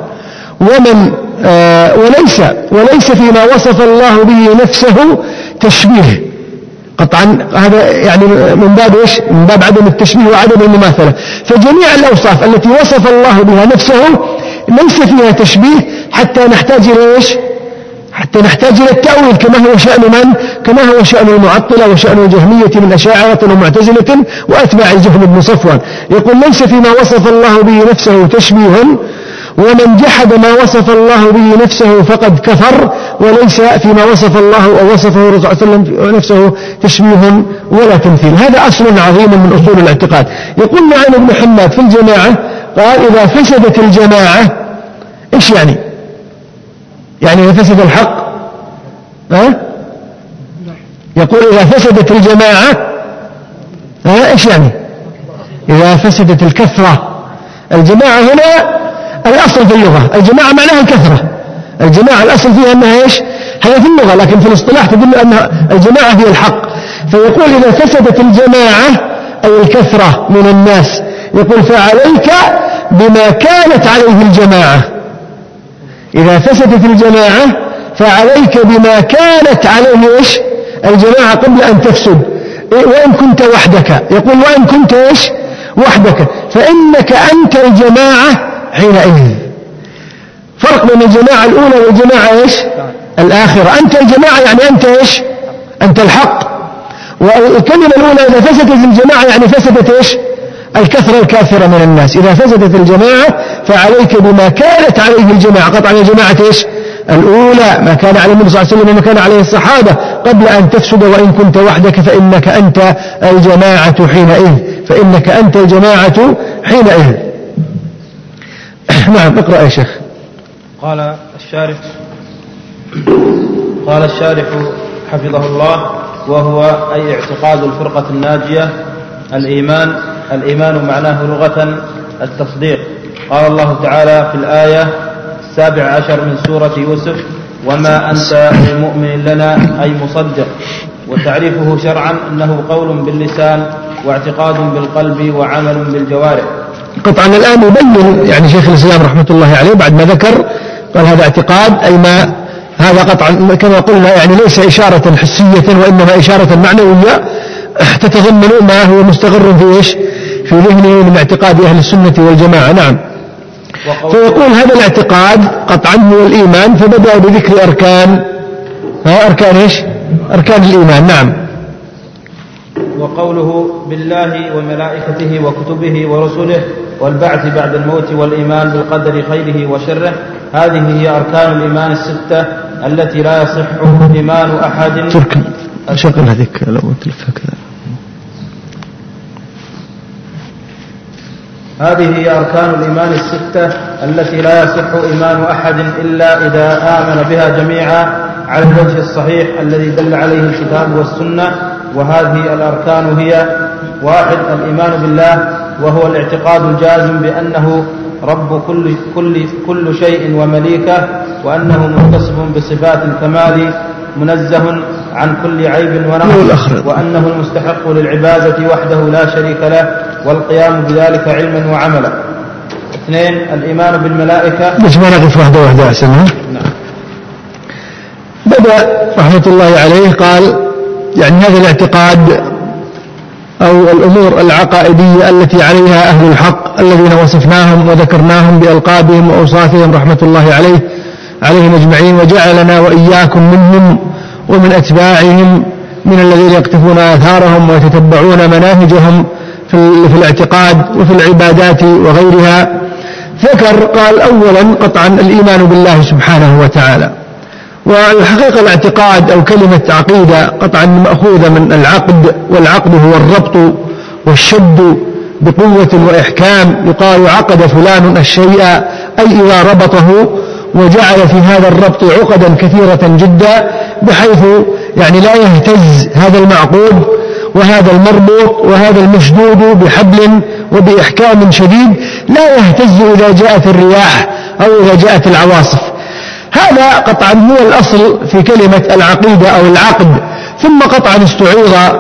وليس فيما وصف الله به نفسه تشبيه قطعا، هذا يعني من باب إيش؟ من باب عدم التشبيه وعدم المماثلة. فجميع الأوصاف التي وصف الله بها نفسه ليس فيها تشبيه حتى نحتاج إلى إيش؟ حتى نحتاج إلى التأويل، كما هو شأن من؟ كما هو شأن المعطلة وشأن الجهمية من أشاعرة ومعتزلة وأتباع الجهم بن صفوان. يقول ليس فيما وصف الله به نفسه تشبيه، ومن جحد ما وصف الله به نفسه فقد كفر. وليس فيما وصف الله أو وصفه رسول الله صلى الله عليه وسلم نفسه تشبيه ولا تمثيل. هذا أصل عظيم من أصول الاعتقاد. يقول نعيم بن حماد في الجماعة، قال إذا فسدت الجماعة، إيش يعني؟ يعني إذا فسد الحق، يقول إذا فسدت الجماعة، إيش يعني؟ إذا فسدت الكثرة. الجماعة هنا الأصل في اللغة، الجماعة معناها الكثرة. الجماعة الأصل فيها أنها إيش؟ هذا في اللغة، لكن في الاصطلاح تدل أن الجماعة هي الحق. فيقول إذا فسدت الجماعة أي الكثرة من الناس، يقول فعليك بما كانت عليه الجماعة. إذا فسدت الجماعة فعليك بما كانت عليه إيش؟ الجماعة قبل أن تفسد. وإن كنت وحدك، يقول وإن كنت إيش؟ وحدك، فإنك أنت الجماعة حينئذ. فرق بين الجماعة الأولى والجماعة إيش؟ الآخرة. أنت الجماعة يعني أنت إيش؟ أنت الحق. والكلمة الأولى إذا فسدت الجماعة يعني فسدت إيش؟ الكثرة الكافرة من الناس. إذا فسدت الجماعة فعليك بما كانت عليه الجماعة. قطعا الجماعة إيش؟ الأولى ما كان عليه النبي صلى الله عليه وسلم وما كان عليه الصحابة قبل أن تفسد. وإن كنت وحدك فإنك أنت الجماعة حينئذ. فإنك أنت الجماعة حينئذ. نعم، اقرأ يا شيخ. قال الشارح حفظه الله: وهو أي اعتقاد الفرقة الناجية الإيمان معناه لغة التصديق. قال الله تعالى في الآية 17 من سورة يوسف: وما أنت بمؤمن لنا أي مصدق. وتعريفه شرعا أنه قول باللسان واعتقاد بالقلب وعمل بالجوارح. قطعا الآن يبين يعني شيخ الإسلام رحمة الله عليه بعد ما ذكر قال هذا اعتقاد، أي ما هذا قطعا كما قلنا يعني ليس إشارة حسية وإنما إشارة معنوية تتضمن ما هو مستقر في إيش؟ في ذهنه من اعتقاد أهل السنة والجماعة. نعم. فيقول هذا الاعتقاد قطعا هو الإيمان، فبدأ بذكر أركان إيش؟ أركان الإيمان. نعم. وقوله بالله وملائكته وكتبه ورسله والبعث بعد الموت والإيمان بالقدر خيره وشره، هذه هي أركان الإيمان الستة التي لا يصح إيمان أحد. شغل هذيك لو تلفها كذا. هذه هي أركان الإيمان الستة التي لا يصح إيمان أحد إلا إذا آمن بها جميعا على الوجه الصحيح الذي دل عليه الكتاب والسنة. وهذه الأركان هي: 1. الإيمان بالله، وهو الاعتقاد الجازم بأنه رب كل شيء ومليكه، وأنه متصف بصفات الكمال منزه عن كل عيب ونقص، وأنه المستحق للعبادة وحده لا شريك له، والقيام بذلك علما وعملا. 2. الإيمان بالملائكة. ليش ما نقف واحدة أحسن؟ نعم. بدأ رحمة الله عليه قال يعني هذا الاعتقاد أو الأمور العقائدية التي عليها أهل الحق الذين وصفناهم وذكرناهم بألقابهم وأوصافهم رحمة الله عليه عليهم أجمعين، وجعلنا وإياكم منهم ومن أتباعهم من الذين يقتفون آثارهم ويتتبعون مناهجهم في الاعتقاد وفي العبادات وغيرها. ذكر قال أولا قطعا الإيمان بالله سبحانه وتعالى. والحقيقة الاعتقاد أو كلمة عقيدة قطعا مأخوذة من العقد، والعقد هو الربط والشد بقوة وإحكام. يقال عقد فلان الشيء أي إذا ربطه وجعل في هذا الربط عقدا كثيرة جدا بحيث يعني لا يهتز هذا المعقود وهذا المربوط وهذا المشدود بحبل وبإحكام شديد، لا يهتز إذا جاءت الرياح أو إذا جاءت العواصف. هذا قطعا هو الأصل في كلمة العقيدة أو العقد. ثم قطعا استعيض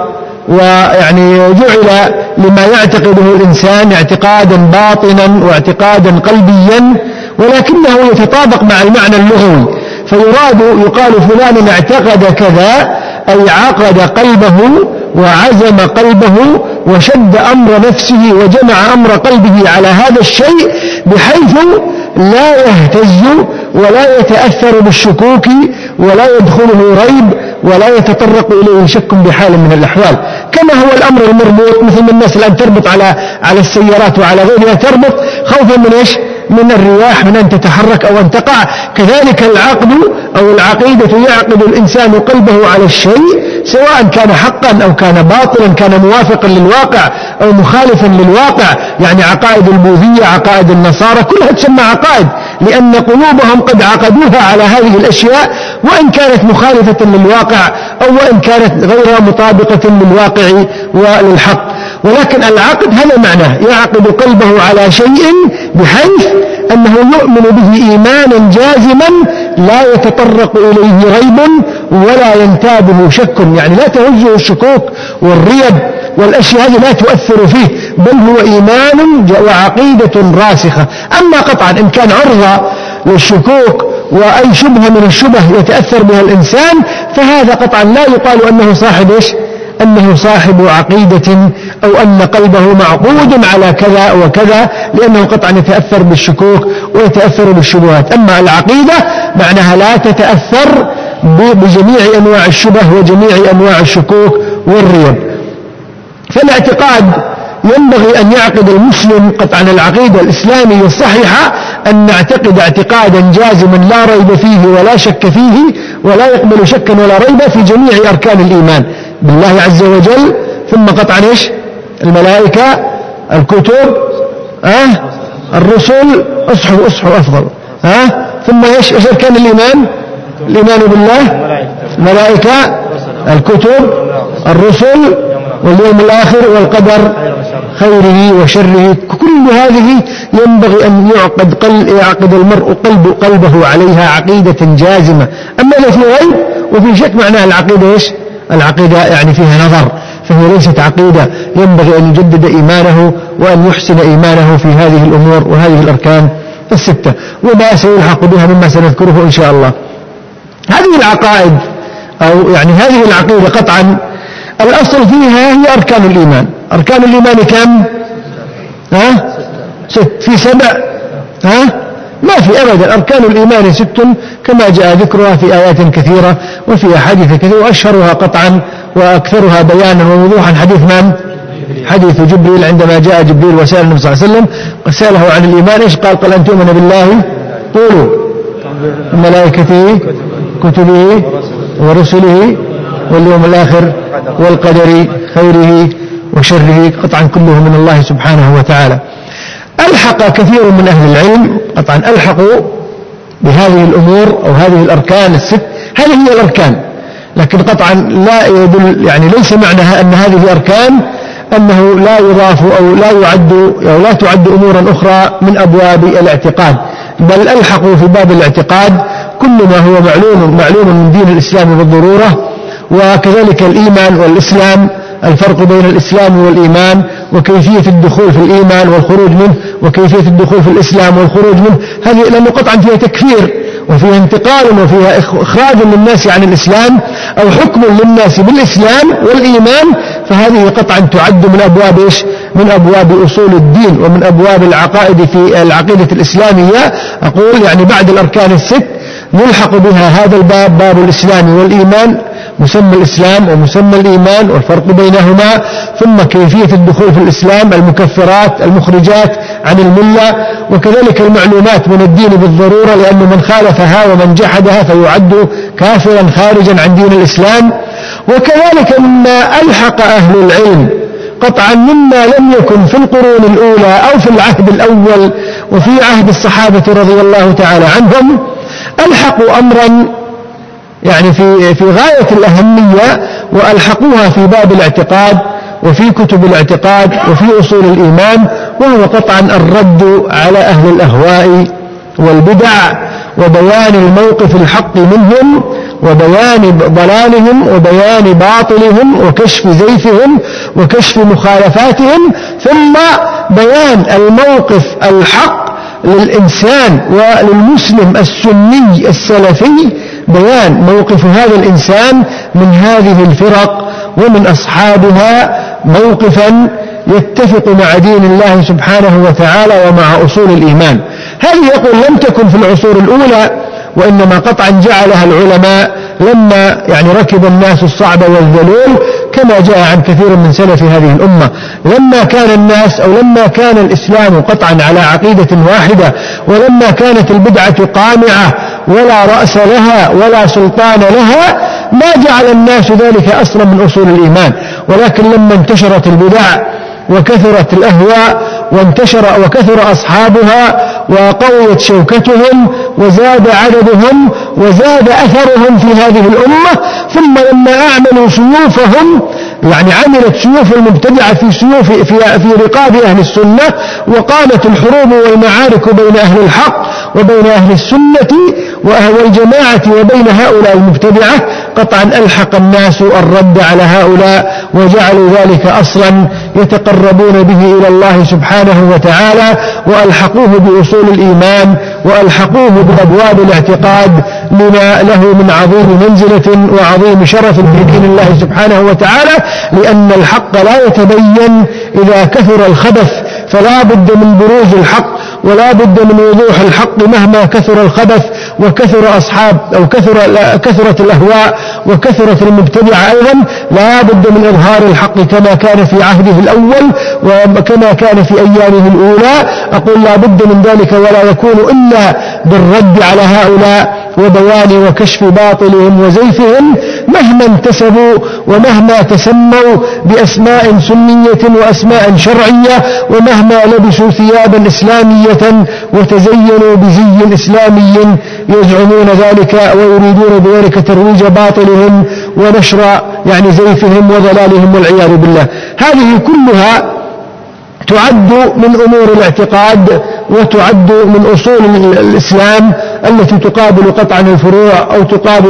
ويعني جعل لما يعتقده الإنسان اعتقادا باطنا واعتقادا قلبيا، ولكنه يتطابق مع المعنى اللغوي، فيراد يقال فلان اعتقد كذا أي عقد قلبه وعزم قلبه وشد أمر نفسه وجمع أمر قلبه على هذا الشيء بحيث لا يهتز ولا يتأثر بالشكوك ولا يدخله ريب ولا يتطرق إليه شك بحال من الأحوال، كما هو الأمر المربوط مثل من الناس الآن تربط على السيارات وعلى غيرها، تربط خوفا من إيش؟ من الرياح، من أن تتحرك أو أن تقع. كذلك العقد أو العقيدة يعقد الإنسان قلبه على الشيء سواء كان حقا أو كان باطلا، كان موافقا للواقع أو مخالفا للواقع. يعني عقائد البوذية، عقائد النصارى، كلها تسمى عقائد لأن قلوبهم قد عقدوها على هذه الأشياء وإن كانت مخالفة للواقع أو وإن كانت غير مطابقة للواقع وللحق. ولكن العقد هذا معناه يعقد قلبه على شيء بحيث أنه يؤمن به إيمانا جازما لا يتطرق إليه ريب ولا ينتابه شك، يعني لا تهزه الشكوك والريب والأشياء هذه لا تؤثر فيه، بل هو إيمان وعقيدة راسخة. أما قطعا إن كان عرضة للشكوك وأي شبهة من الشبه يتأثر بها الإنسان فهذا قطعا لا يقال أنه صاحب إيش؟ أنه صاحب عقيدة أو أن قلبه معقود على كذا وكذا، لأنه قطعا يتأثر بالشكوك ويتأثر بالشبهات. أما العقيدة معناها لا تتأثر بجميع أنواع الشبه وجميع أنواع الشكوك والريب. فالاعتقاد ينبغي أن يعقد المسلم قطعا العقيدة الإسلامية الصحيحة، أن نعتقد اعتقادا جازما لا ريب فيه ولا شك فيه ولا يقبل شكا ولا ريب في جميع أركان الإيمان بالله عز وجل. ثم قطعا إيش؟ الملائكة، الكتب، الرسل، أصحوا أفضل، ثم إيش أركان الإيمان؟ الإيمان بالله، الملائكة، الكتب، الرسل، واليوم الآخر، والقدر خيره وشره. كل هذه ينبغي أن يعقد المرء قلبه عليها عقيدة جازمة. أما إذا في غيب وفي شك معناها العقيدة إيش؟ العقيدة يعني فيها نظر، فهي ليست عقيدة. ينبغي أن يجدد إيمانه وأن يحسن إيمانه في هذه الأمور وهذه الأركان الستة، وما سيلحق بها مما سنذكره إن شاء الله. هذه العقائد أو يعني هذه العقيدة قطعا الأصل فيها هي أركان الإيمان. أركان الإيمان كم؟ 6 في 7 ما في أبدا. أركان الإيمان 6 كما جاء ذكرها في آيات كثيرة وفي أحاديث كثيرة، وأشهرها قطعا وأكثرها بيانا ووضوحا حديث من؟ حديث جبريل عندما جاء جبريل وسأل النبي صلى الله عليه وسلم سأله عن الإيمان إيش قال أن تؤمن بالله قولوا ملائكته كتبه ورسله واليوم الآخر والقدر خيره وشره، قطعا كله من الله سبحانه وتعالى. ألحق كثير من أهل العلم قطعا ألحقوا بهذه الأمور أو هذه الأركان الست. هذه هي الأركان، لكن قطعا لا يدل يعني ليس معنى أن هذه أركان أنه لا يضاف أو لا يعد أو لا تعد أمورا أخرى من أبواب الاعتقاد، بل ألحقوا في باب الاعتقاد كل ما هو معلوم من دين الإسلام بالضرورة، وكذلك الإيمان والإسلام، الفرق بين الإسلام والإيمان، وكيفية الدخول في الإيمان والخروج منه، وكيفية الدخول في الإسلام والخروج منه. هذه لأنه قطعا فيها تكفير وفيها انتقال وفيها إخراج للناس عن الإسلام أو حكم للناس بالإسلام والإيمان، فهذه قطعا تعد من أبواب إيش؟ من أبواب أصول الدين ومن أبواب العقائد في العقيدة الإسلامية. أقول يعني بعد الأركان الست يلحق بها هذا الباب، باب الإسلام والإيمان، مسمى الإسلام ومسمى الإيمان والفرق بينهما، ثم كيفية الدخول في الإسلام، المكفرات المخرجات عن الملة، وكذلك المعلومات من الدين بالضرورة، لأن من خالفها ومن جحدها فيعد كافرا خارجا عن دين الإسلام. وكذلك مما ألحق أهل العلم قطعا مما لم يكن في القرون الأولى أو في العهد الأول وفي عهد الصحابة رضي الله تعالى عنهم، ألحقوا أمرا يعني في غاية الأهمية، وألحقوها في باب الاعتقاد وفي كتب الاعتقاد وفي أصول الإيمان، وهو قطعا الرد على أهل الأهواء والبدع، وبيان الموقف الحق منهم، وبيان ضلالهم، وبيان باطلهم، وكشف زيفهم، وكشف مخالفاتهم، ثم بيان الموقف الحق للإنسان وللمسلم السني السلفي، بيان موقف هذا الإنسان من هذه الفرق ومن أصحابها موقفا يتفق مع دين الله سبحانه وتعالى ومع أصول الإيمان. هذه يقول لم تكن في العصور الأولى، وإنما قطعا جعلها العلماء لما يعني ركب الناس الصعب والذلول، كما جاء عن كثير من سلف هذه الأمة، لما كان الناس أو لما كان الإسلام قطعا على عقيدة واحدة، ولما كانت البدعة قامعة ولا رأس لها ولا سلطان لها، ما جعل الناس ذلك أصلا من أصول الإيمان. ولكن لما انتشرت البدع وكثرت الأهواء وكثر أصحابها وقويت شوكتهم وزاد عددهم وزاد أثرهم في هذه الأمة، ثم لما أعملوا سيوفهم، يعني عملت سيوف المبتدعة في رقاب أهل السنة، وقامت الحروب والمعارك بين أهل الحق وبين أهل السنة والجماعة وبين هؤلاء المبتدعة، قطعا ألحق الناس الرد على هؤلاء، وجعلوا ذلك أصلا يتقربون به إلى الله سبحانه وتعالى، وألحقوه بأصول الإيمان، وألحقوه بأبواب الاعتقاد، لما له من عظيم منزلة وعظيم شرف في دين الله سبحانه وتعالى، لأن الحق لا يتبين إذا كثر الخبث، فلا بد من بروز الحق، ولا بد من وضوح الحق مهما كثر الخبث وكثر أصحاب أو كثرت الأهواء وكثرت المبتدعة أيضا، لا بد من إظهار الحق كما كان في عهده الأول وكما كان في أيامه الأولى. أقول لا بد من ذلك، ولا يكون إلا بالرد على هؤلاء وبيان وكشف باطلهم وزيفهم، مهما انتسبوا ومهما تسموا بأسماء سنية وأسماء شرعية، ومهما لبسوا ثيابا إسلامية وتزينوا بزي إسلامي يزعمون ذلك ويريدون بذلك ترويج باطلهم ونشر يعني زيفهم وضلالهم والعياذ بالله. هذه كلها تعد من أمور الاعتقاد، وتعد من أصول الإسلام التي تقابل قطعا الفروع، أو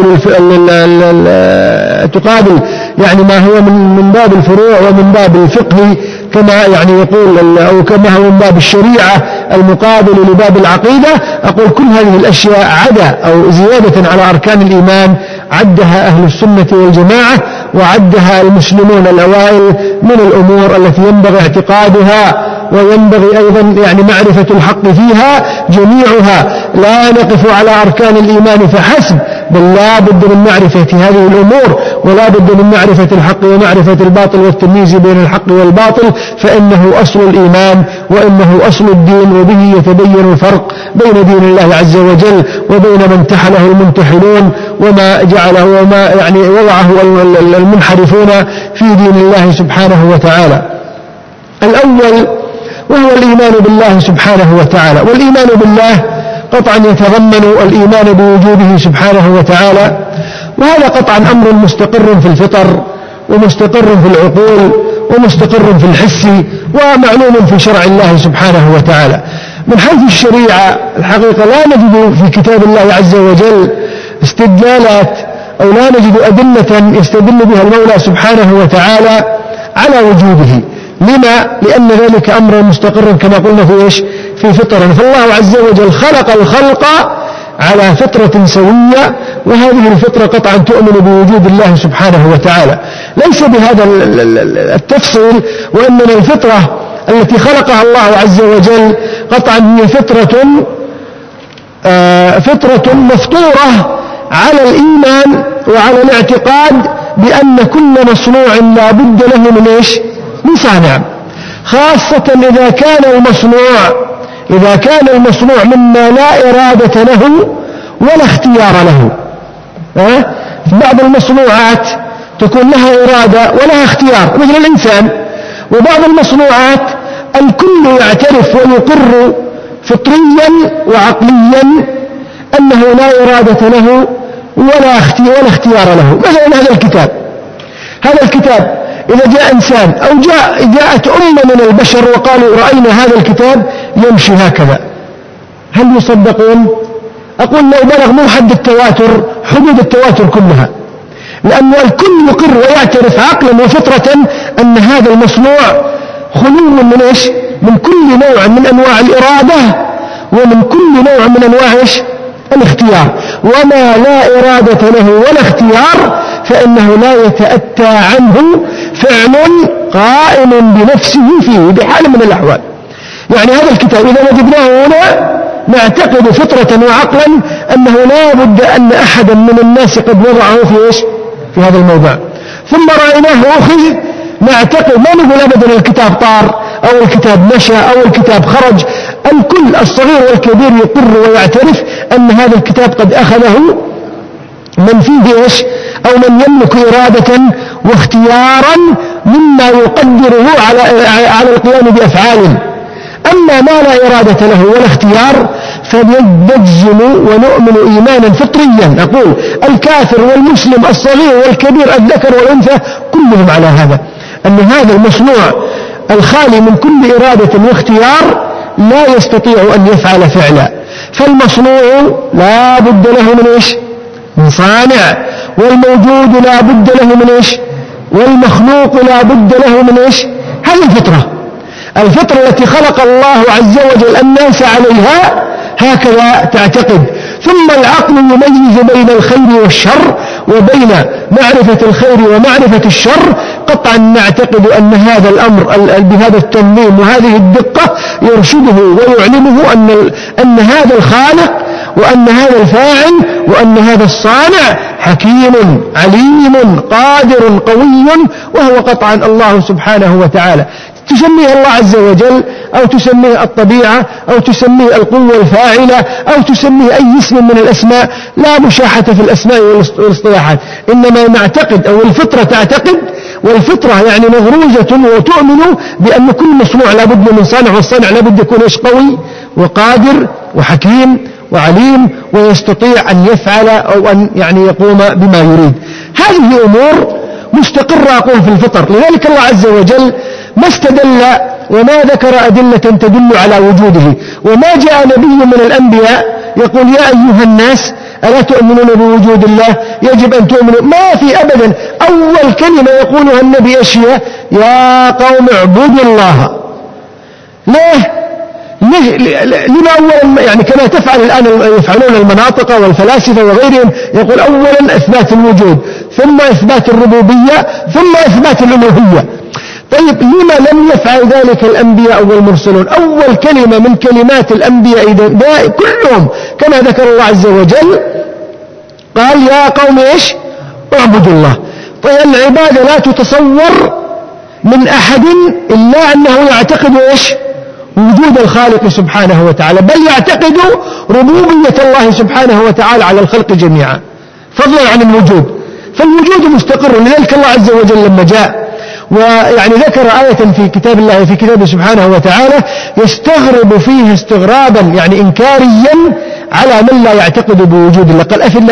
تقابل يعني ما هو من باب الفروع ومن باب الفقه كما يعني يقول، أو كما هو من باب الشريعة المقابل لباب العقيدة. أقول كل هذه الأشياء عدا أو زيادة على أركان الإيمان عدها أهل السنة والجماعة، وعدها المسلمون الأوائل من الأمور التي ينبغي اعتقادها، وينبغي أيضا يعني معرفة الحق فيها جميعها. لا نقف على أركان الإيمان فحسب، بل لا بد من معرفة هذه الأمور، ولا بد من معرفة الحق ومعرفة الباطل والتمييز بين الحق والباطل، فإنه أصل الإيمان وإنه أصل الدين، وبه يتبين الفرق بين دين الله عز وجل وبين من انتحله المنتحلون وما جعله وما يعني وضعه المنحرفون في دين الله سبحانه وتعالى. الأول وهو الإيمان بالله سبحانه وتعالى، والإيمان بالله قطعا يتضمن الإيمان بوجوده سبحانه وتعالى، وهذا قطعا أمر مستقر في الفطر ومستقر في العقول ومستقر في الحس ومعلوم في شرع الله سبحانه وتعالى. من حيث الشريعة الحقيقة لا نجد في كتاب الله عز وجل استدلالات أو لا نجد أدلة يستدل بها المولى سبحانه وتعالى على وجوده. لما؟ لأن ذلك أمر مستقر كما قلنا في فطرة، فالله عز وجل خلق الخلق على فطرة سوية، وهذه الفطرة قطعا تؤمن بوجود الله سبحانه وتعالى، ليس بهذا التفصيل، وإنما الفطرة التي خلقها الله عز وجل قطعا هي فطرة فطرة مفطورة على الإيمان وعلى الاعتقاد بأن كل مصنوع لا بد له من إيش؟ من صانع، خاصة إذا كان المصنوع مما لا إرادة له ولا اختيار له. بعض المصنوعات تكون لها إرادة ولها اختيار مثل الإنسان، وبعض المصنوعات الكل يعترف ويقر فطريا وعقليا أنه لا إرادة له ولا اختيار له. مثلا هذا الكتاب إذا جاء إنسان أو جاءت أمة من البشر وقالوا رأينا هذا الكتاب يمشي هكذا، هل يصدقون؟ أقول لو بلغ مو حد التواتر حدود التواتر كلها، لأن الكل يقر ويعترف عقلا وفطرة أن هذا المصنوع خلو من إيش؟ من كل نوع من أنواع الإرادة ومن كل نوع من أنواع إيش؟ الاختيار. وما لا إرادة له ولا اختيار فإنه لا يتأتى عنه فعل قائم بنفسه فيه بحال من الأحوال. يعني هذا الكتاب إذا وجدناه هنا نعتقد فطرة وعقلا أنه لا بد أن أحدا من الناس قد وضعه في إيش؟ في هذا الموضع. ثم رأيناه أخذ نعتقد، ما نقول أبدا الكتاب طار أو الكتاب مشى أو الكتاب خرج، الكل الصغير والكبير يقر ويعترف أن هذا الكتاب قد أخذه من فيه إيش؟ أو من يملك إرادة واختيارا مما يقدره على القيام بأفعاله. أما ما لا إرادة له ولا اختيار فنجزم ونؤمن إيمانا فطريا، أقول الكافر والمسلم الصغير والكبير الذكر والأنثى كلهم على هذا، أن هذا المصنوع الخالي من كل إرادة واختيار لا يستطيع أن يفعل فعلا. فالمصنوع لا بد له من إيش؟ من صانع، والموجود لا بد له من إيش؟ والمخلوق لا بد له من إيش؟ هذه الفطرة التي خلق الله عز وجل الناس عليها هكذا تعتقد. ثم العقل يميز بين الخير والشر وبين معرفة الخير ومعرفة الشر. قطعا نعتقد أن هذا الأمر بهذا التنظيم وهذه الدقة يرشده ويعلمه أن هذا الخالق وأن هذا الفاعل وأن هذا الصانع حكيم عليم قادر قوي، وهو قطعا الله سبحانه وتعالى. تسميه الله عز وجل أو تسميه الطبيعة أو تسميه القوة الفاعلة أو تسميه أي اسم من الأسماء، لا مشاحة في الأسماء والاصطلاحات، إنما نعتقد أو الفطرة تعتقد، والفطرة يعني مغروزة وتؤمن بأن كل مصنوع لابد من صانع، والصانع لابد يكون إيش؟ قوي وقادر وحكيم وعليم ويستطيع أن يفعل أو أن يعني يقوم بما يريد. هذه أمور مستقرة أقول في الفطر. لذلك الله عز وجل ما استدل وما ذكر أدلة تدل على وجوده، وما جاء نبي من الأنبياء يقول يا أيها الناس ألا تؤمنون بوجود الله يجب أن تؤمنوا، ما في أبدا. أول كلمة يقولها النبي أشياء يا قوم اعبدوا الله. ليه لما أولا يعني كما تفعل الآن يفعلون المناطق والفلاسفة وغيرهم، يقول أولا إثبات الوجود ثم إثبات الربوبية ثم إثبات الألوهية. طيب لما لم يفعل ذلك الأنبياء والمرسلون؟ أول كلمة من كلمات الأنبياء كلهم كما ذكر الله عز وجل قال يا قوم إيش؟ اعبدوا الله. طيب العبادة لا تتصور من أحد إلا أنه يعتقد إيش؟ وجود الخالق سبحانه وتعالى، بل يعتقد ربوبية الله سبحانه وتعالى على الخلق جميعا فضلا عن الوجود. فالوجود مستقر. لذلك الله عز وجل لما جاء ويعني ذكر آية في كتاب الله في كتابه سبحانه وتعالى يستغرب فيها استغرابا يعني إنكاريا على من لا يعتقد بوجود الله. قال أفي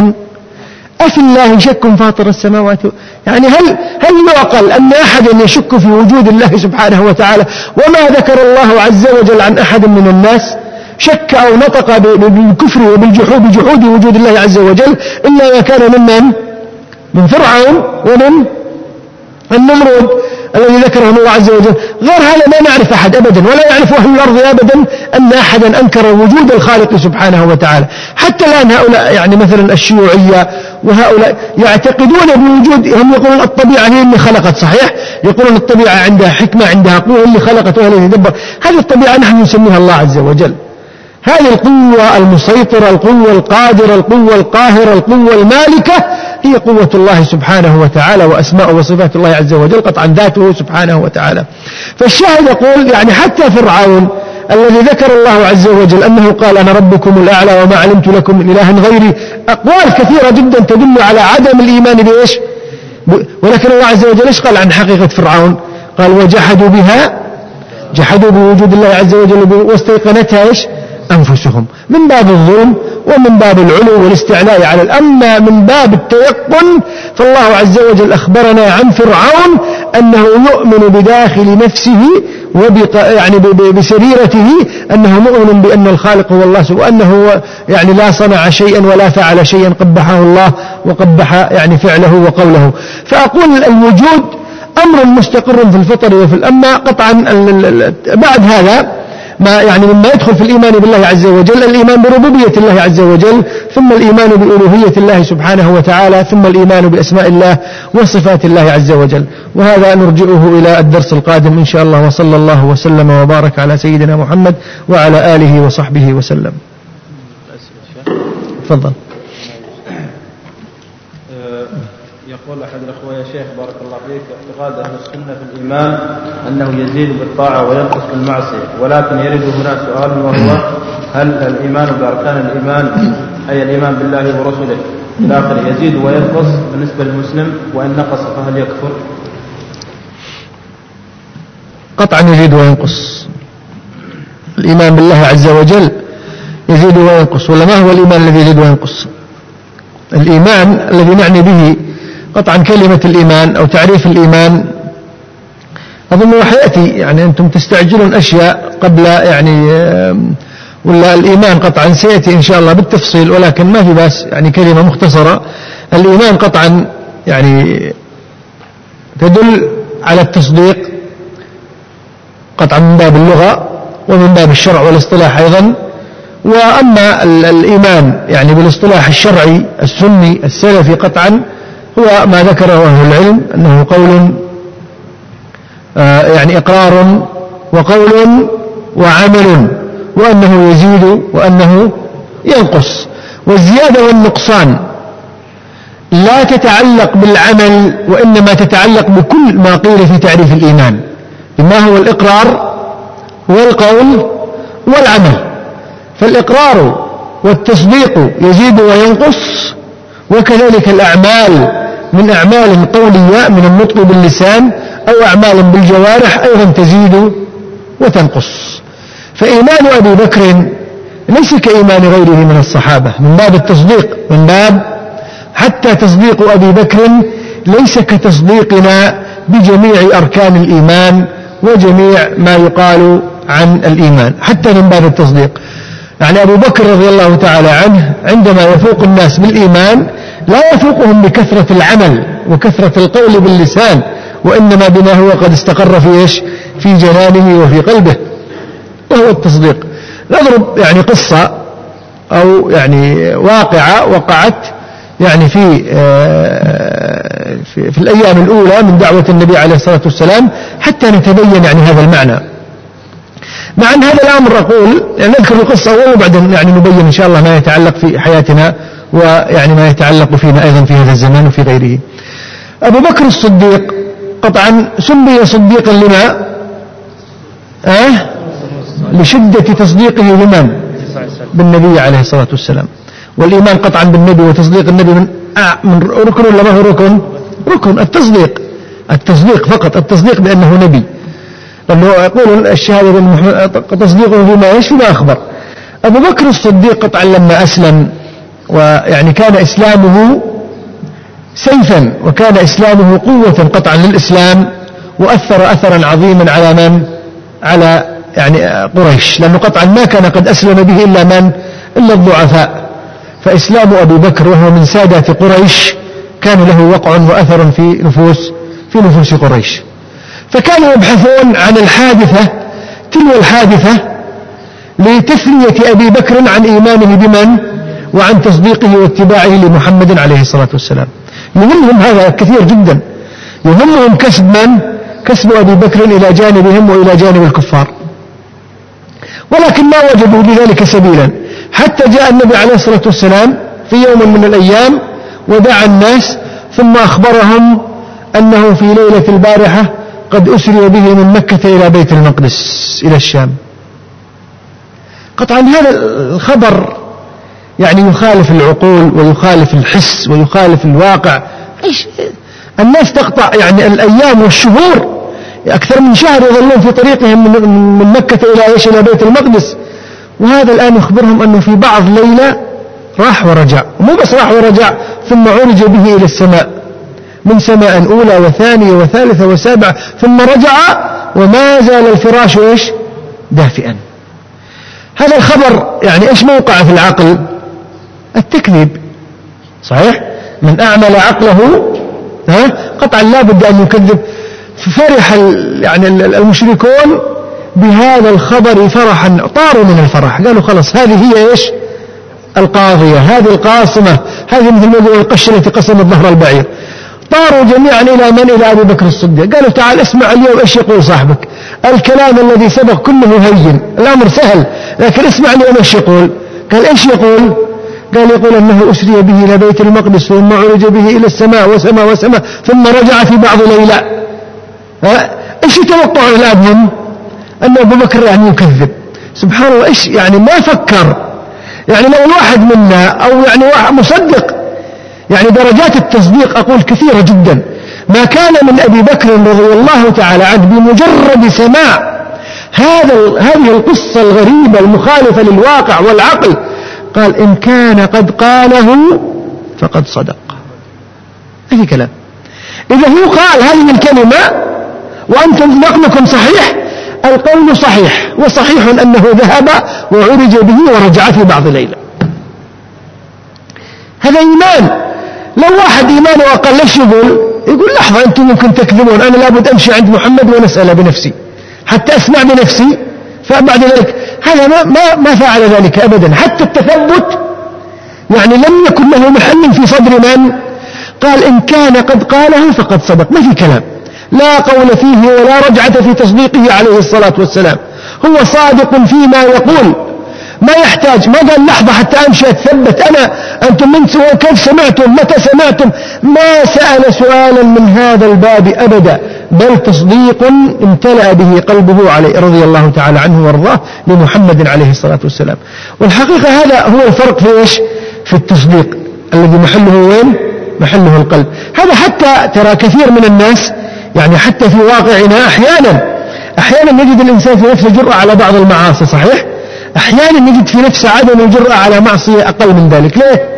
الله شك فاطر السماوات، يعني هل يعقل أن أحدا يشك في وجود الله سبحانه وتعالى؟ وما ذكر الله عز وجل عن أحد من الناس شك أو نطق بالكفر وبالجحود بجحود وجود الله عز وجل إلا ما كان من فرعون ومن النمرود الذي ذكره الله عز وجل. غير هذا ما نعرف أحد أبدا، ولا يعرف أهل الأرض أبدا أن أحدا أنكر وجود الخالق سبحانه وتعالى. حتى الآن هؤلاء يعني مثلا الشيوعية وهؤلاء يعتقدون بوجود، هم يقولون الطبيعة هي اللي خلقت، صحيح، يقولون الطبيعة عندها حكمة عندها قوة اللي خلقت وهي اللي تدبر. هذه الطبيعة نحن نسميها الله عز وجل، هذه القوة المسيطرة، القوة القادرة، القوة القاهرة، القوة المالكة، هي قوة الله سبحانه وتعالى وأسماء وصفات الله عز وجل، قطعا ذاته سبحانه وتعالى. فالشاهد يقول يعني حتى فرعون الذي ذكر الله عز وجل أنه قال أنا ربكم الأعلى وما علمت لكم من إله غيري، أقوال كثيرة جدا تدل على عدم الإيمان بإيش، ولكن الله عز وجل إيش قال عن حقيقة فرعون؟ قال وجحدوا بها، جحدوا بوجود الله عز وجل واستيقنتها إيش أنفسهم، من باب الظلم ومن باب العلو والاستعلاء على الأمة، من باب التيقن. فالله عز وجل أخبرنا عن فرعون أنه يؤمن بداخل نفسه يعني بسريرته أنه مؤمن بأن الخالق هو الله، وأنه يعني لا صنع شيئا ولا فعل شيئا قبحه الله وقبح يعني فعله وقوله. فأقول الوجود أمر مستقر في الفطر وفي الأمة قطعا. بعد هذا ما يعني مما يدخل في الإيمان بالله عز وجل الإيمان بربوبية الله عز وجل، ثم الإيمان بألوهية الله سبحانه وتعالى، ثم الإيمان بأسماء الله وصفات الله عز وجل. وهذا نرجئه إلى الدرس القادم إن شاء الله، وصلى الله وسلم وبارك على سيدنا محمد وعلى آله وصحبه وسلم. تفضل. يقول أحد الأخوة يا شيخ بارك الله فيك، اعتقاد أهل السنة في الإيمان أنه يزيد بالطاعة وينقص بالمعصية، ولكن يرد هنا سؤال وهو هل الإيمان بأركان الإيمان أي الإيمان بالله ورسله إلى آخره يزيد وينقص بالنسبة للمسلم، وإن نقص فهل يكفر؟ قطعا يزيد وينقص. الإيمان بالله عز وجل يزيد وينقص. ولا ما هو الإيمان الذي يزيد وينقص؟ الإيمان الذي نعني به قطعا كلمة الإيمان أو تعريف الإيمان أظن وحياتي، يعني أنتم تستعجلون أشياء قبل يعني ولا الإيمان قطعا سيأتي إن شاء الله بالتفصيل، ولكن ما في بس يعني كلمة مختصرة. الإيمان قطعا يعني تدل على التصديق قطعا من باب اللغة ومن باب الشرع والاصطلاح أيضا. وأما الإيمان يعني بالاصطلاح الشرعي السني السلفي قطعا هو ما ذكره أهل العلم أنه قول يعني إقرار وقول وعمل، وأنه يزيد وأنه ينقص. والزيادة والنقصان لا تتعلق بالعمل، وإنما تتعلق بكل ما قيل في تعريف الإيمان، بما هو الإقرار والقول والعمل. فالإقرار والتصديق يزيد وينقص، وكذلك الأعمال من أعمال قولية من النطق باللسان أو أعمال بالجوارح أيضا تزيد وتنقص. فإيمان أبي بكر ليس كإيمان غيره من الصحابة من باب التصديق، من باب حتى تصديق أبي بكر ليس كتصديقنا بجميع أركان الإيمان وجميع ما يقال عن الإيمان، حتى من باب التصديق. يعني أبو بكر رضي الله تعالى عنه عندما يفوق الناس بالإيمان لا يفوقهم بكثرة العمل وكثرة القول باللسان، وإنما بما هو قد استقر في إيش؟ في جنانه وفي قلبه، وهو التصديق. نضرب يعني قصة أو يعني واقعة وقعت يعني في الأيام الأولى من دعوة النبي عليه الصلاة والسلام حتى نتبين يعني هذا المعنى. مع أن هذا الأمر أقول يعني نذكر القصة وبعدين يعني نبين إن شاء الله ما يتعلق في حياتنا ويعني ما يتعلق فينا أيضا في هذا الزمان وفي غيره. أبو بكر الصديق قطعا سمي صديقا لما؟ لشدة تصديقه لمن؟ بالنبي عليه الصلاة والسلام. والإيمان قطعا بالنبي وتصديق النبي من ركن ولا ما هو ركن؟ ركن التصديق فقط، التصديق بأنه نبي، لأنه يقول الشهادة تصديقه بما يشفي ما أخبر. أبو بكر الصديق قطعا لما أسلم ويعني كان إسلامه سيفا وكان إسلامه قوة قطعا للإسلام، وأثر أثرا عظيما على من؟ على يعني قريش، لأنه قطعا ما كان قد أسلم به إلا من؟ إلا الضعفاء. فإسلام أبي بكر وهو من سادة قريش كان له وقع وأثر في نفوس قريش. فكانوا يبحثون عن الحادثة تلو الحادثة لتثنية أبي بكر عن إيمانه بمن؟ وعن تصديقه واتباعه لمحمد عليه الصلاة والسلام. يهمهم هذا كثير جدا، يهمهم كسب من؟ كسب أبي بكر إلى جانبهم وإلى جانب الكفار. ولكن ما وجدوا لذلك سبيلا، حتى جاء النبي عليه الصلاة والسلام في يوم من الأيام ودعا الناس ثم أخبرهم أنه في ليلة البارحة قد أسري به من مكة إلى بيت المقدس إلى الشام. قطعا هذا الخبر يعني يخالف العقول ويخالف الحس ويخالف الواقع. الناس تقطع يعني الأيام والشهور، أكثر من شهر يظلون في طريقهم من مكة إلى بيت المقدس، وهذا الآن يخبرهم أنه في بعض ليلة راح ورجع، ومو بس راح ورجع، ثم عرج به إلى السماء، من سماء أولى وثانية وثالثة وسابعة، ثم رجع وما زال الفراش دافئا. هذا الخبر يعني إيش موقع في العقل؟ التكذيب، صحيح؟ من أعمل عقله قطعا لا بد أن يكذب. فرح يعني المشركون بهذا الخبر فرحا، طاروا من الفرح، قالوا خلاص هذه هي إيش؟ القاضية، هذه القاصمة، هذه مثل ما يقول القشة التي قسمت ظهر البعير. طاروا جميعا إلى من؟ إلى أبي بكر الصديق. قالوا تعال اسمع اليوم إيش يقول صاحبك، الكلام الذي سبق كله هين، الأمر سهل، لكن اسمع اليوم إيش يقول. قال إيش يقول؟ قال يقول أنه أسري به إلى بيت المقدس ثم عرج به إلى السماء وسماء ثم رجع في بعض ليلة. إيش يتوقعون الآن هم؟ أن أبو بكر يعني يكذب. سبحان الله، إيش يعني ما فكر. يعني لو الواحد منا أو يعني واحد مصدق، يعني درجات التصديق أقول كثيرة جدا. ما كان من أبي بكر رضي الله تعالى عنه بمجرد سماع هذه القصة الغريبة المخالفة للواقع والعقل، قال إن كان قد قاله فقد صدق. هذه كلام. إذا هو قال هذه الكلمة وأنتم نقلكم صحيح، القول صحيح، وصحيح أنه ذهب وعرج به ورجع في بعض ليلة. هذا إيمان. لو واحد إيمانه أقل ليش يقول لحظة أنتم ممكن تكذبون، أنا لابد أمشي عند محمد ونسأله بنفسي حتى أسمع بنفسي، فبعد ذلك هذا ما فعل ذلك أبدا. حتى التثبت يعني لم يكن له محل في صدر من قال إن كان قد قاله فقد صدق. ما في كلام، لا قول فيه ولا رجعة في تصديقه عليه الصلاة والسلام. هو صادق فيما يقول، ما يحتاج، ما قال لحظة حتى أمشي أتثبت أنتم من كيف سمعتم، متى سمعتم، ما سأل سؤالا من هذا الباب أبدا، بل تصديق امتلأ به قلبه عليه رضي الله تعالى عنه وارضاه لمحمد عليه الصلاة والسلام. والحقيقة هذا هو الفرق في إيش؟ في التصديق الذي محله وين؟ محله القلب. هذا حتى ترى كثير من الناس يعني حتى في واقعنا أحيانا يجد الإنسان في نفسه جرأة على بعض المعاصي، صحيح؟ أحيانا يجد في نفسه عدم الجرأة على معصية أقل من ذلك. ليه؟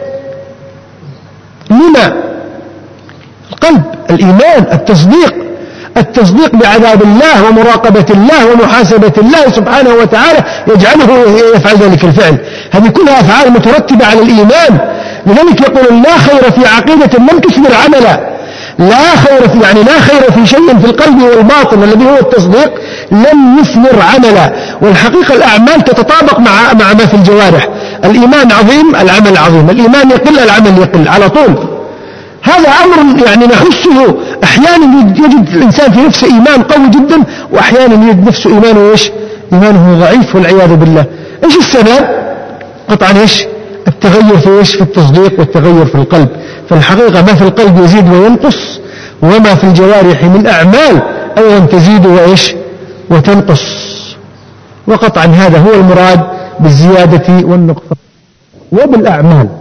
لما؟ القلب، الإيمان، التصديق بعذاب الله ومراقبة الله ومحاسبة الله سبحانه وتعالى يجعله يفعل ذلك الفعل. هذه كلها أفعال مترتبة على الإيمان. لذلك يقول لا خير في عقيدة لم تثمر عملا، لا خير في شيء في القلب والباطن الذي هو التصديق لم يثمر عملا. والحقيقة الأعمال تتطابق مع ما في الجوارح. الإيمان عظيم، العمل عظيم، الإيمان يقل، العمل يقل على طول. هذا أمر يعني نحسه. أحيانا يجد الإنسان في نفسه إيمان قوي جدا، وأحيانا يجد نفسه إيمانه ضعيف والعياذ بالله. إيش السبب؟ قطعا إيش؟ التغير في إيش؟ في التصديق والتغير في القلب. فالحقيقة ما في القلب يزيد وينقص، وما في الجوارح من أعمال أيضا تزيد وإيش؟ وتنقص. وقطعا هذا هو المراد بالزيادة والنقص وبالأعمال.